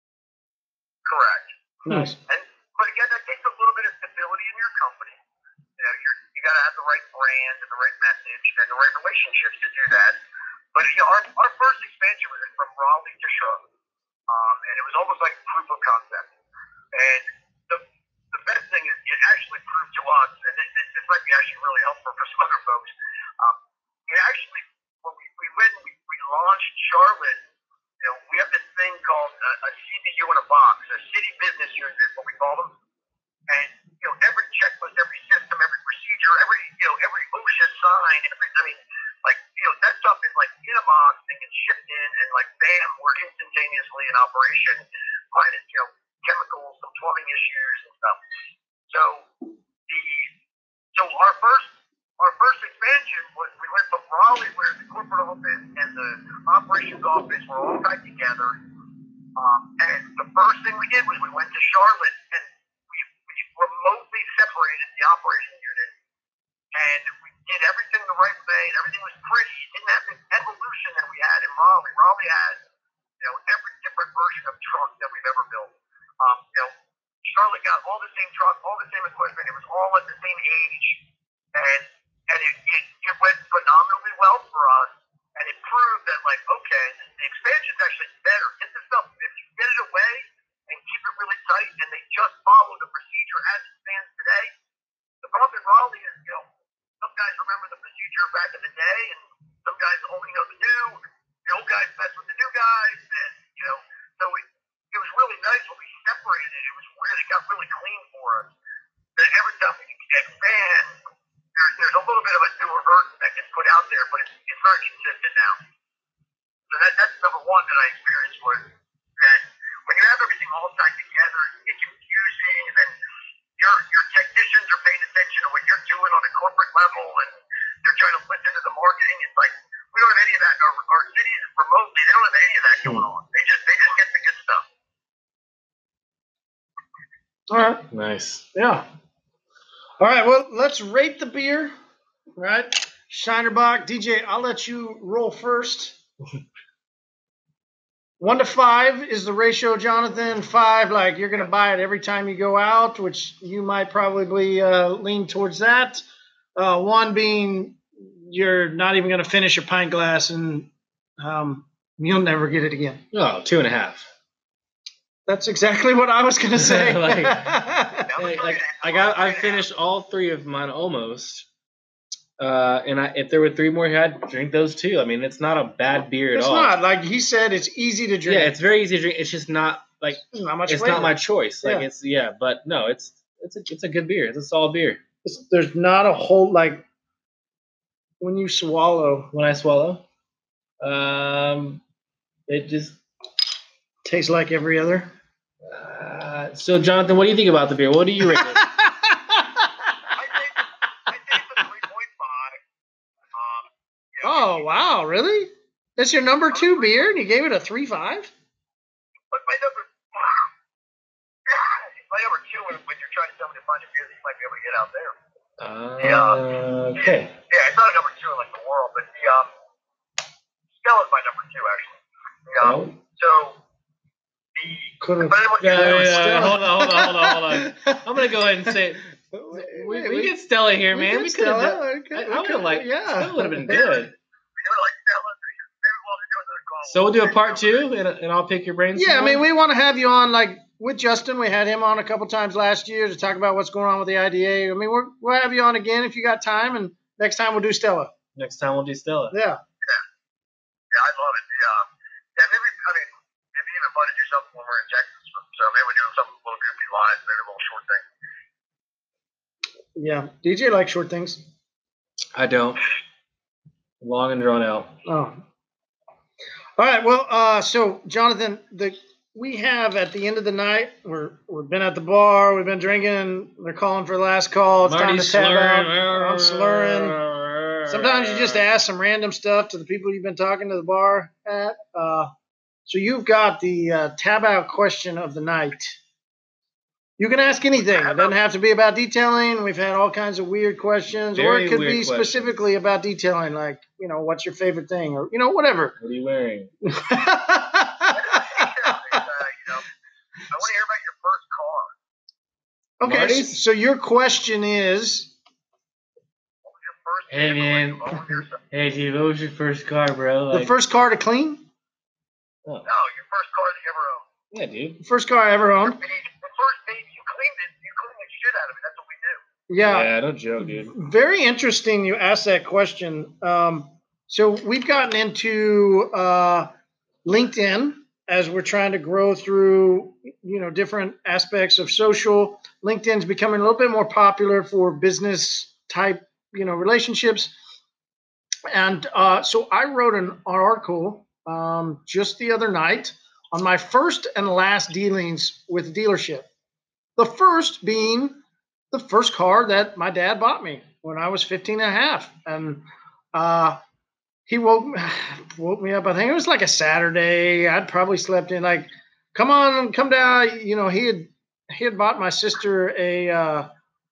correct. Nice. And but again, that takes a little bit of stability in your company. You know, you're, you got to have the right brand and the right message and the right relationships to do that. But you know, our our first expansion was from Raleigh to Charlotte, um, and it was almost like proof of concept. And the the best thing is it actually proved to us, and this, this, this might be actually really helpful for some other folks. Um, it actually when we we went we, we launched Charlotte. You know, we have this thing called a, a C B U in a box, a city business unit, is what we call them. And you know, every checklist, every system, every procedure, every you know, every OSHA sign, every I mean, like you know, that stuff is like in a box and gets shipped in, and like bam, we're instantaneously in operation. Minus you know, chemicals, some plumbing issues and stuff. So the so our first our first expansion was we went from Raleigh, where the corporate office and the operations office were all tied together. Um, and the first thing we did was we went to Charlotte and we, we remotely separated the operation unit. And we did everything the right way, and everything was pretty. It didn't have this evolution that we had in Raleigh. Raleigh had, you know, every different version of truck that we've ever built. Um, you know, Charlotte got all the same truck, all the same equipment. It was all at the same age, and and it, it, it went phenomenally well for us. And it proved that, like, okay, the expansion is actually better. Get this stuff, if you get it away and keep it really tight, and they just follow the procedure as it stands today. The problem in Raleigh is, you know, some guys remember the procedure back in the day, and some guys only know the new. The old guys mess with the new guys, and you know, so it, it was really nice when we separated it. It was really got really clean for us. And every time we expand, there's there's a little bit of a newer version that gets put out there, but it's it's very consistent now. one that I experienced was that when you have everything all tied together, it's confusing, and then your your technicians are paying attention to what you're doing on a corporate level, and they're trying to listen to the marketing. It's like we don't have any of that in our, our cities remotely. They don't have any of that going on. They just they just get the good stuff. All right. Nice. Yeah. All right. Well, let's rate the beer. All right. Shinerbach, D J, I'll let you roll first. One to five is the ratio, Jonathan. Five, like you're going to buy it every time you go out, which you might probably uh, lean towards that. Uh, one being you're not even going to finish your pint glass and um, you'll never get it again. Oh, two and a half. That's exactly what I was going to say. like, like, like I got, I finished all three of mine almost. Uh, and I, if there were three more here, I'd drink those too. I mean, it's not a bad beer at it's all. It's not. Like he said, it's easy to drink. Yeah, it's very easy to drink. It's just not like not much it's flavor. not my choice. Like yeah. it's yeah, but no, it's it's a, it's a good beer. It's a solid beer. It's, there's not a whole like when you swallow. When I swallow, um, it just tastes like every other. Uh, so, Jonathan, what do you think about the beer? What do you rate it? Oh, wow, really? That's your number two beer, and you gave it a three five? But my number, my number two, when, when you're trying to tell me to find a beer that you might be able to get out there. Uh, yeah. Okay. Yeah, it's not a number two in like the world, but the um, Stella's my number two actually. The, um, oh. So the. Could've, yeah, yeah, yeah, hold on, hold on, hold on, hold on. I'm gonna go ahead and say. We, we, we get Stella here, we man. We could have. Okay, I, I would have liked. Yeah, Stella would have been good. So So we'll do a part two, and, and I'll pick your brains. Yeah, I mean, more. we want to have you on, like, with Justin. We had him on a couple times last year to talk about what's going on with the I D A. I mean, we're, we'll have you on again if you got time, and next time we'll do Stella. Next time we'll do Stella. Yeah. Yeah, yeah, I love it. Yeah, yeah, maybe, I mean, if you even wanted to do something when we're in Texas, so maybe we do something a little goofy live, maybe a little short thing. Yeah. D J likes short things. I don't. Long and drawn out. Oh. All right. Well, uh, so Jonathan, the we have at the end of the night, we're we've been at the bar, we've been drinking. They're calling for the last call. It's Marty time to tab slurring. out. I'm slurring. Sometimes you just ask some random stuff to the people you've been talking to the bar at. Uh, so you've got the uh, tab out question of the night. You can ask anything. It doesn't have to be about detailing. We've had all kinds of weird questions, Very or it could weird be questions. specifically about detailing, like, you know, what's your favorite thing, or, you know, whatever. What are you wearing? uh, you know, I want to hear about your first car. Okay, Marty's? so your question is, What was your first Hey, vehicle? man. What was your, Hey, dude, what was your first car, bro? Like, the first car to clean? oh. no, your first car that you ever owned. Yeah, dude. The first car I ever owned. I mean, the first baby, you cleaned it, you cleaned the shit out of it. That's what we do. Yeah, Yeah, don't joke, dude. very interesting you asked that question. Um, so we've gotten into uh, LinkedIn as we're trying to grow through, you know, different aspects of social. LinkedIn's becoming a little bit more popular for business type, you know, relationships. And uh, so I wrote an article um, just the other night on my first and last dealings with a dealership. The first being the first car that my dad bought me when I was fifteen and a half. And uh, he woke, woke me up. I think it was like a Saturday. I'd probably slept in, like, come on, come down. You know, he had, he had bought my sister a, uh,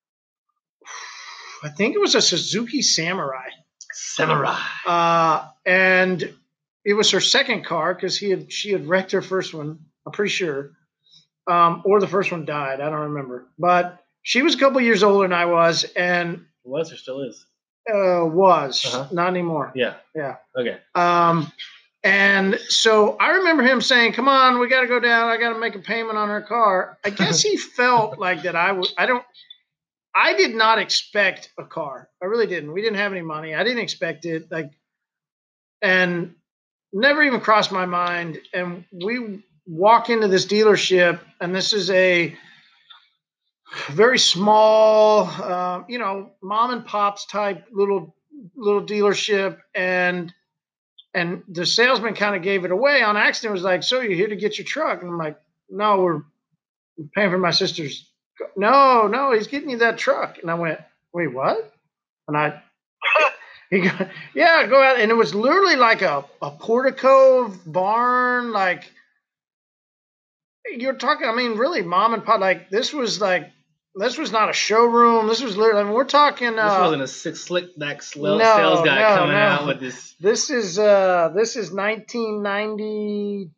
I think it was a Suzuki Samurai. Samurai. Uh, and it was her second car because he had she had wrecked her first one, I'm pretty sure. Um, or the first one died. I don't remember. But she was a couple years older than I was, and Was or still is? uh, was. Uh-huh. Not anymore. Yeah. Yeah. Okay. Um, and so I remember him saying, come on, we got to go down. I got to make a payment on her car. I guess he felt like that I would – I don't – I did not expect a car. I really didn't. We didn't have any money. I didn't expect it. Like, and never even crossed my mind. And we walk into this dealership, and this is a very small, uh, you know, mom and pops type little little dealership. And And the salesman kind of gave it away on accident. Was like, "So you're here to get your truck?" And I'm like, "No, we're paying for my sister's." No, no, he's getting you that truck. And I went, "Wait, what?" And I, he go, "Yeah, go out." And it was literally like a, a portico barn. Like, you're talking, I mean, really mom and pop. Like, this was like, this was not a showroom. This was literally, I mean, we're talking. Uh, this wasn't a six slick back sl- no, sales guy no, coming no. out with this. This is, uh, this is nineteen ninety-three.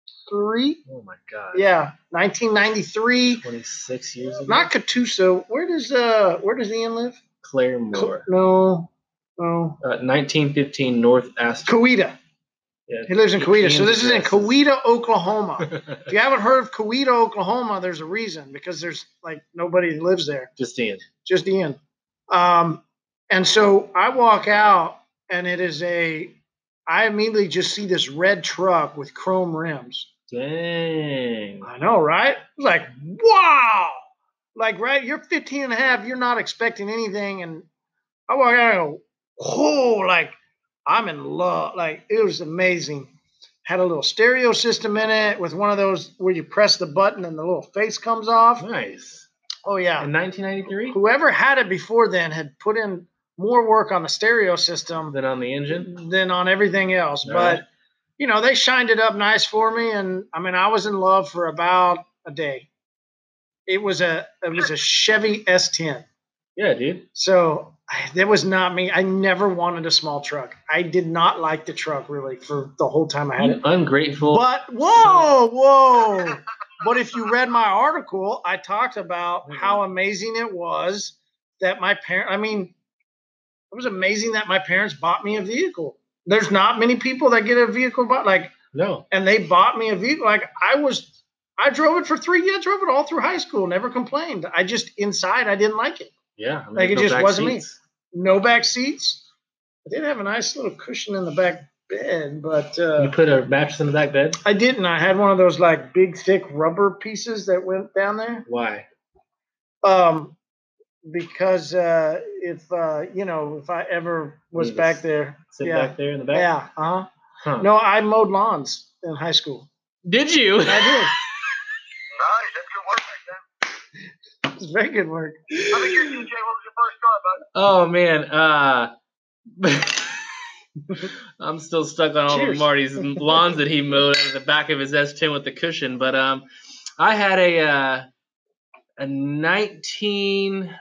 Oh my God. Yeah, nineteen ninety-three. twenty-six years ago. Not Catoosa. Where does uh where does Ian live? Claremore. No, no. Uh, nineteen fifteen North Astor. Coweta. Yeah. He lives in Coweta. So this is in addresses. Coweta, Oklahoma. If you haven't heard of Coweta, Oklahoma, there's a reason, because there's like nobody lives there. Just Ian. Just Ian. Um, and so I walk out, and it is a. I immediately just see this red truck with chrome rims. Dang. I know, right? Like, wow. Like, right, you're fifteen and a half, you're not expecting anything. And I walk out and go, whoa, like, I'm in love. Like, it was amazing. Had a little stereo system in it with one of those where you press the button and the little face comes off. Nice. Oh, yeah. In nineteen ninety-three? Whoever had it before then had put in more work on the stereo system Than on the engine? than on everything else. All but, right. you know, they shined it up nice for me. And, I mean, I was in love for about a day. It was a it was a Chevy S ten. Yeah, dude. So that was not me. I never wanted a small truck. I did not like the truck really for the whole time I had You it. ungrateful. But whoa, whoa. But if you read my article, I talked about Mhm. how amazing it was that my parents, I mean, it was amazing that my parents bought me a vehicle. There's not many people that get a vehicle bought, like, No. and they bought me a vehicle. Like, I was, I drove it for three years, I drove it all through high school, never complained. I just, inside, I didn't like it. Yeah. I mean, Like, it no just back wasn't seats. me. No back seats. I did have a nice little cushion in the back bed, but uh, You put a mattress in the back bed? I didn't. I had one of those like big, thick rubber pieces that went down there. Why? Um, because uh, if uh, you know, if I ever was You back just there, Sit yeah, back there in the back? yeah, uh huh. Huh. No, I mowed lawns in high school. Did you? I did. Nice, that's good work right there. It was very good work. Let me hear, D J, what was your first car, bud? Oh, man. Uh, I'm still stuck on all Cheers. of Marty's lawns that he mowed out of the back of his S ten with the cushion. But um, I had a uh, a nineteen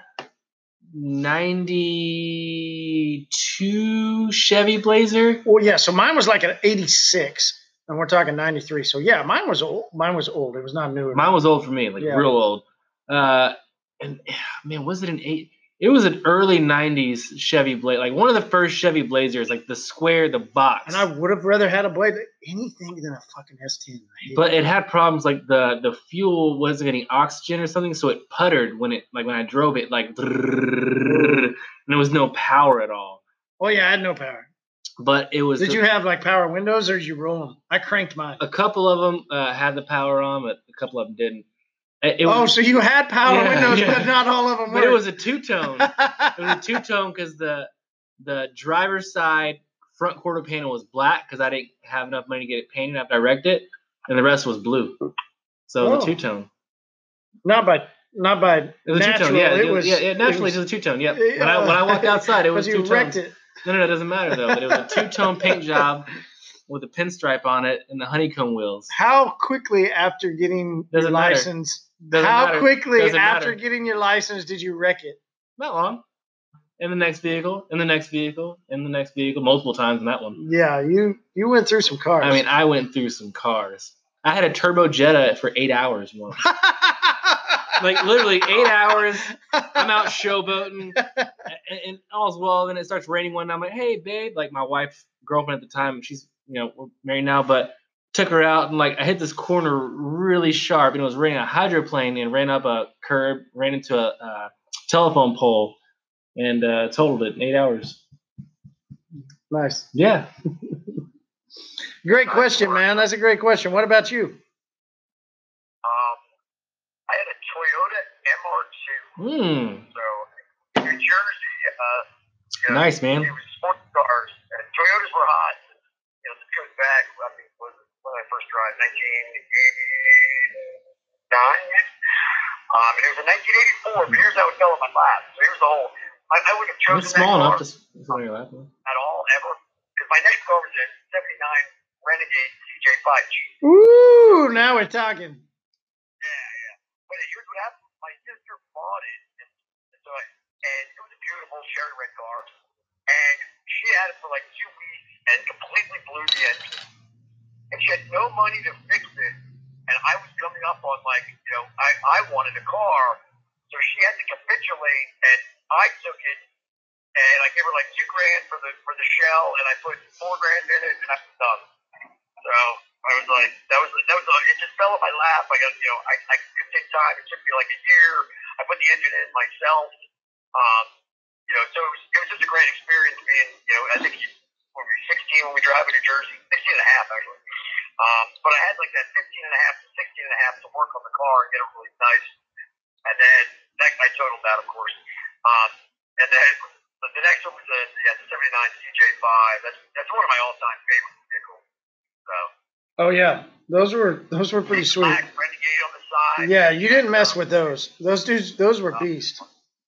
ninety-two Chevy Blazer. Well, yeah. So mine was like an eighty-six, and we're talking ninety-three. So yeah, mine was old. Mine was old. It was not new. Mine was old for me, like Yeah. real old. Uh, and man, was it an eight? It was an early nineties Chevy Blazer, like one of the first Chevy Blazers, like the square, the box. And I would have rather had a blade anything than a fucking S ten. I hate But it had problems like the the fuel wasn't getting oxygen or something, so it puttered when it like when I drove it, like and there was no power at all. Oh yeah, I had no power. But it was Did you have like power windows or did you roll them? I cranked mine. a couple of them uh, had the power on, but a couple of them didn't. It, it Oh, was, so you had power Yeah, windows, yeah. but not all of them but were. it was a two tone. It was a two tone because the the driver's side front quarter panel was black because I didn't have enough money to get it painted after I wrecked it, and the rest was blue. So it was Oh. a two tone. not by not by It was natural. a two tone. Yeah, it was yeah, yeah. Naturally, it it was a two tone. Yeah. was- When I when I walked outside, it was because two you tones. wrecked it. No, no, no, it doesn't matter though. But it was a two tone paint job with a pinstripe on it and the honeycomb wheels. How quickly after getting your Doesn't matter. license? Doesn't how matter. quickly Doesn't after matter. getting your license did you wreck it? Not long. In the next vehicle, in the next vehicle, in the next vehicle, multiple times in that one. Yeah, you you went through some cars. I mean, I went through some cars. I had a turbo Jetta for eight hours once. Like literally eight hours. I'm out showboating, and, and all's well. Then it starts raining one night. I'm like, "Hey, babe!" Like my wife's girlfriend at the time. She's you know we're married now, but took her out and like I hit this corner really sharp, and it was raining a hydroplane and ran up a curb, ran into a uh, telephone pole, and uh, totaled it in eight hours. Nice. Yeah. Great question, man. That's a great question. What about you? Um, I had a Toyota M R two. Hmm. So, New Jersey, uh, you know, Nice, man. it was sports cars. And Toyotas were hot. You nineteen eighty-nine. Um, and it was in nineteen eighty-four, but here's how it fell in my lap. So here's the whole. I, I wouldn't have chosen It's small that enough car to sit on your lap. Huh? at all, ever. Because my next car was a seventy-nine Renegade C J five G. Ooh, now we're talking. Yeah, yeah. But here's what happened. My sister bought it, and, so I, and it was a beautiful cherry red car. And she had it for like two weeks and completely blew the engine. And she had no money to fix it. And I was coming up on like, you know, I, I wanted a car. So she had to capitulate, and I took it, and I gave her like two grand for the for the shell, and I put four grand in it, and I was done. So I was like, that was that was it just fell in my lap. I got, you know, I, I could take time. It took me like a year. I put the engine in myself. Um, you know, so it was, it was just a great experience being, you know, I think when we were sixteen when we drive in New Jersey, sixteen and a half actually. Um, but I had like that fifteen and a half to sixteen and a half to work on the car and get it really nice. And then that, I totaled that, of course. Um, and then the next one was a, yeah, the seventy-nine C J five. That's that's one of my all-time favorite vehicles. So. Oh yeah, those were those were pretty sweet. Black Renegade on the side. Yeah, you didn't mess with those. Those dudes, those were beast.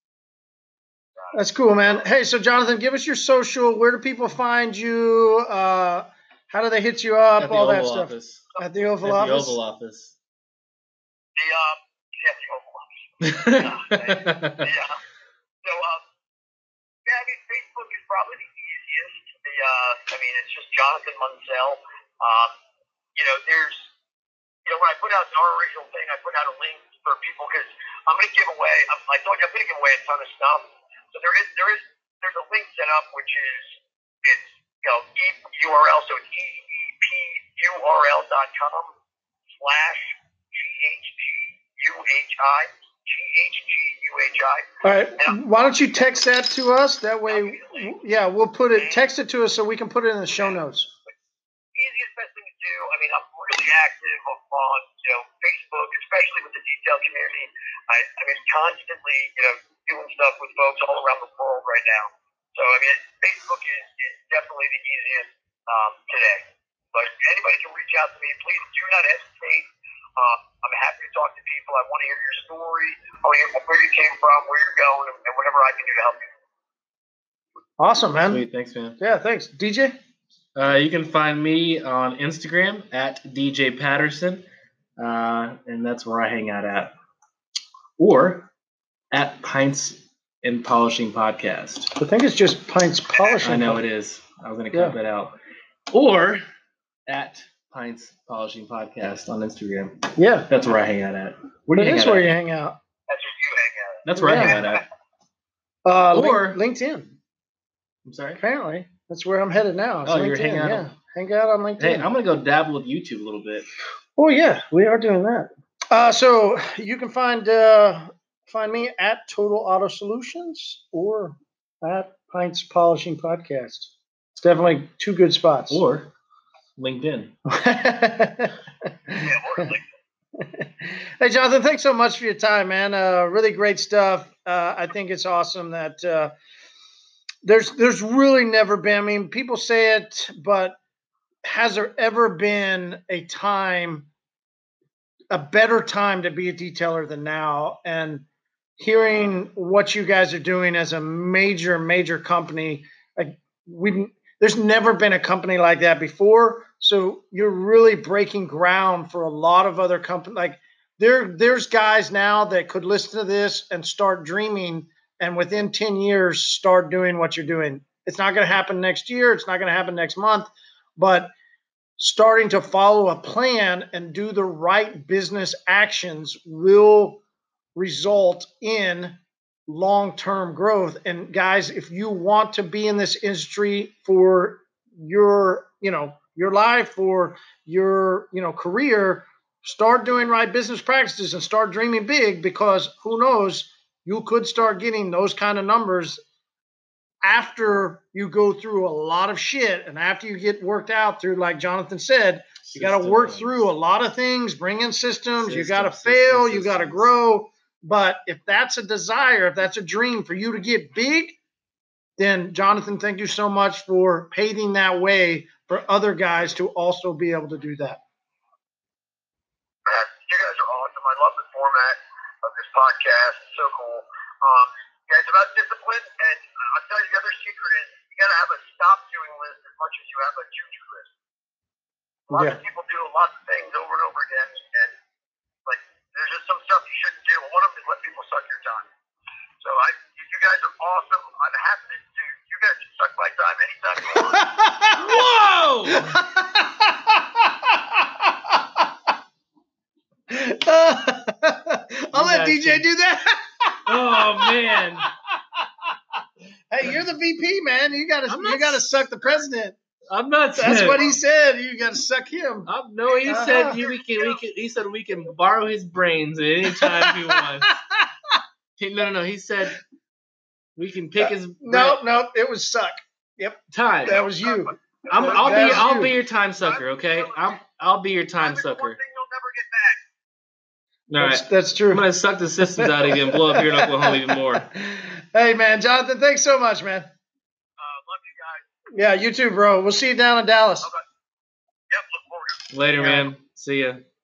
That's cool, man. Hey, so Jonathan, give us your social. Where do people find you? Uh, how do they hit you up? At the all that Oval stuff. Office. At the Oval At Office. the Oval Office. The um, yeah, the Oval Office. yeah. yeah. So um, yeah, I mean, Facebook is probably the easiest. The uh, I mean, it's just Jonathan Munsell. Um, you know, there's, you know, when I put out our original thing, I put out a link for people because I'm going to give away. I'm, I told you I'm going to give away a ton of stuff. So there is, there is, there's a link set up which is, it's, you know, e U R L. So it's E E P U R L dot com slash G H G U H I G H G U H I. All right. Why don't you text that to us? That way, yeah, we'll put it. Text it to us so we can put it in the show notes. Easiest, best thing to do. I mean, I'm really active on, you know, Facebook, especially with the detail community. I, I mean, constantly, you know, doing stuff with folks all around the world right now. So, I mean, Facebook is, is definitely the easiest um, today. But anybody can reach out to me. Please do not hesitate. Uh, I'm happy to talk to people. I want to hear your story. I want to hear where you came from, where you're going, and whatever I can do to help you. Awesome, man. Sweet, thanks, man. Yeah, thanks. D J? Uh, you can find me on Instagram at D J Patterson, uh, and that's where I hang out at. Or at Pints and Polishing Podcast. I think it's just Pints Polishing. I know it is. I was going to cut Yeah. that out. Or at Pints Polishing Podcast on Instagram. Yeah. That's where I hang out at. Where do you That hang is out where at? you hang out. That's where you hang out. That's where Yeah. I hang out at. Uh, Or- Link- LinkedIn. I'm sorry? Apparently. That's where I'm headed now. It's Oh, you're LinkedIn, hanging out yeah. on- Hang out on LinkedIn. Hey, I'm going to go dabble with YouTube a little bit. Oh yeah, we are doing that. Uh, so you can find uh, find me at Total Auto Solutions or at Pints Polishing Podcast. It's definitely two good spots. Or LinkedIn. Yeah, or like, Hey Jonathan, thanks so much for your time, man. Uh, really great stuff. Uh, I think it's awesome that uh, there's there's really never been. I mean, people say it, but has there ever been a time, a better time to be a detailer than now? And hearing what you guys are doing as a major, major company, like we, there's never been a company like that before. So you're really breaking ground for a lot of other companies. Like there, there's guys now that could listen to this and start dreaming, and within ten years start doing what you're doing. It's not going to happen next year. It's not going to happen next month, but starting to follow a plan and do the right business actions will result in long-term growth. And guys, if you want to be in this industry for your, you know, your life or your, you know, career, start doing right business practices and start dreaming big, because who knows, you could start getting those kind of numbers after you go through a lot of shit and after you get worked out through, like Jonathan said, you got to work through a lot of things, bring in systems, you got to fail, you got to grow. But if that's a desire, if that's a dream for you to get big, then Jonathan, thank you so much for paving that way for other guys to also be able to do that. this podcast. It's so cool. Um, yeah, it's about discipline, and I'll tell you the other secret is you got to have a stop doing list as much as you have a to-do list. Lots Yeah. of people do lots of things over and over again, and like there's just some stuff you shouldn't do. One of them is let people suck your time. So I, you guys are awesome. I'm happy to do. You guys can suck my time anytime you want. Whoa! I'll let D J do that. Oh man. Hey, you're the V P, man. You gotta I'm you not gotta s- suck the president. I'm not. That's what he said. You gotta suck him. Um, no, he Uh-huh. said you, we can. We can. He said we can borrow his brains at any time he wants. He, no, no, no. He said we can pick his No, no, it was suck. time. That was you. I'm, I'll that be. was I'll you. be your time sucker. Okay. I'm. I'll be your time That's the one sucker. thing you'll never get back. All That's, right. that's true. I'm gonna suck the systems out of you and blow up here in Oklahoma even more. Hey, man, Jonathan, thanks so much, man. Uh, love you guys. Yeah, you too, bro. We'll see you down in Dallas. Okay. Yep, look forward to it. Later, Yeah. man. See ya.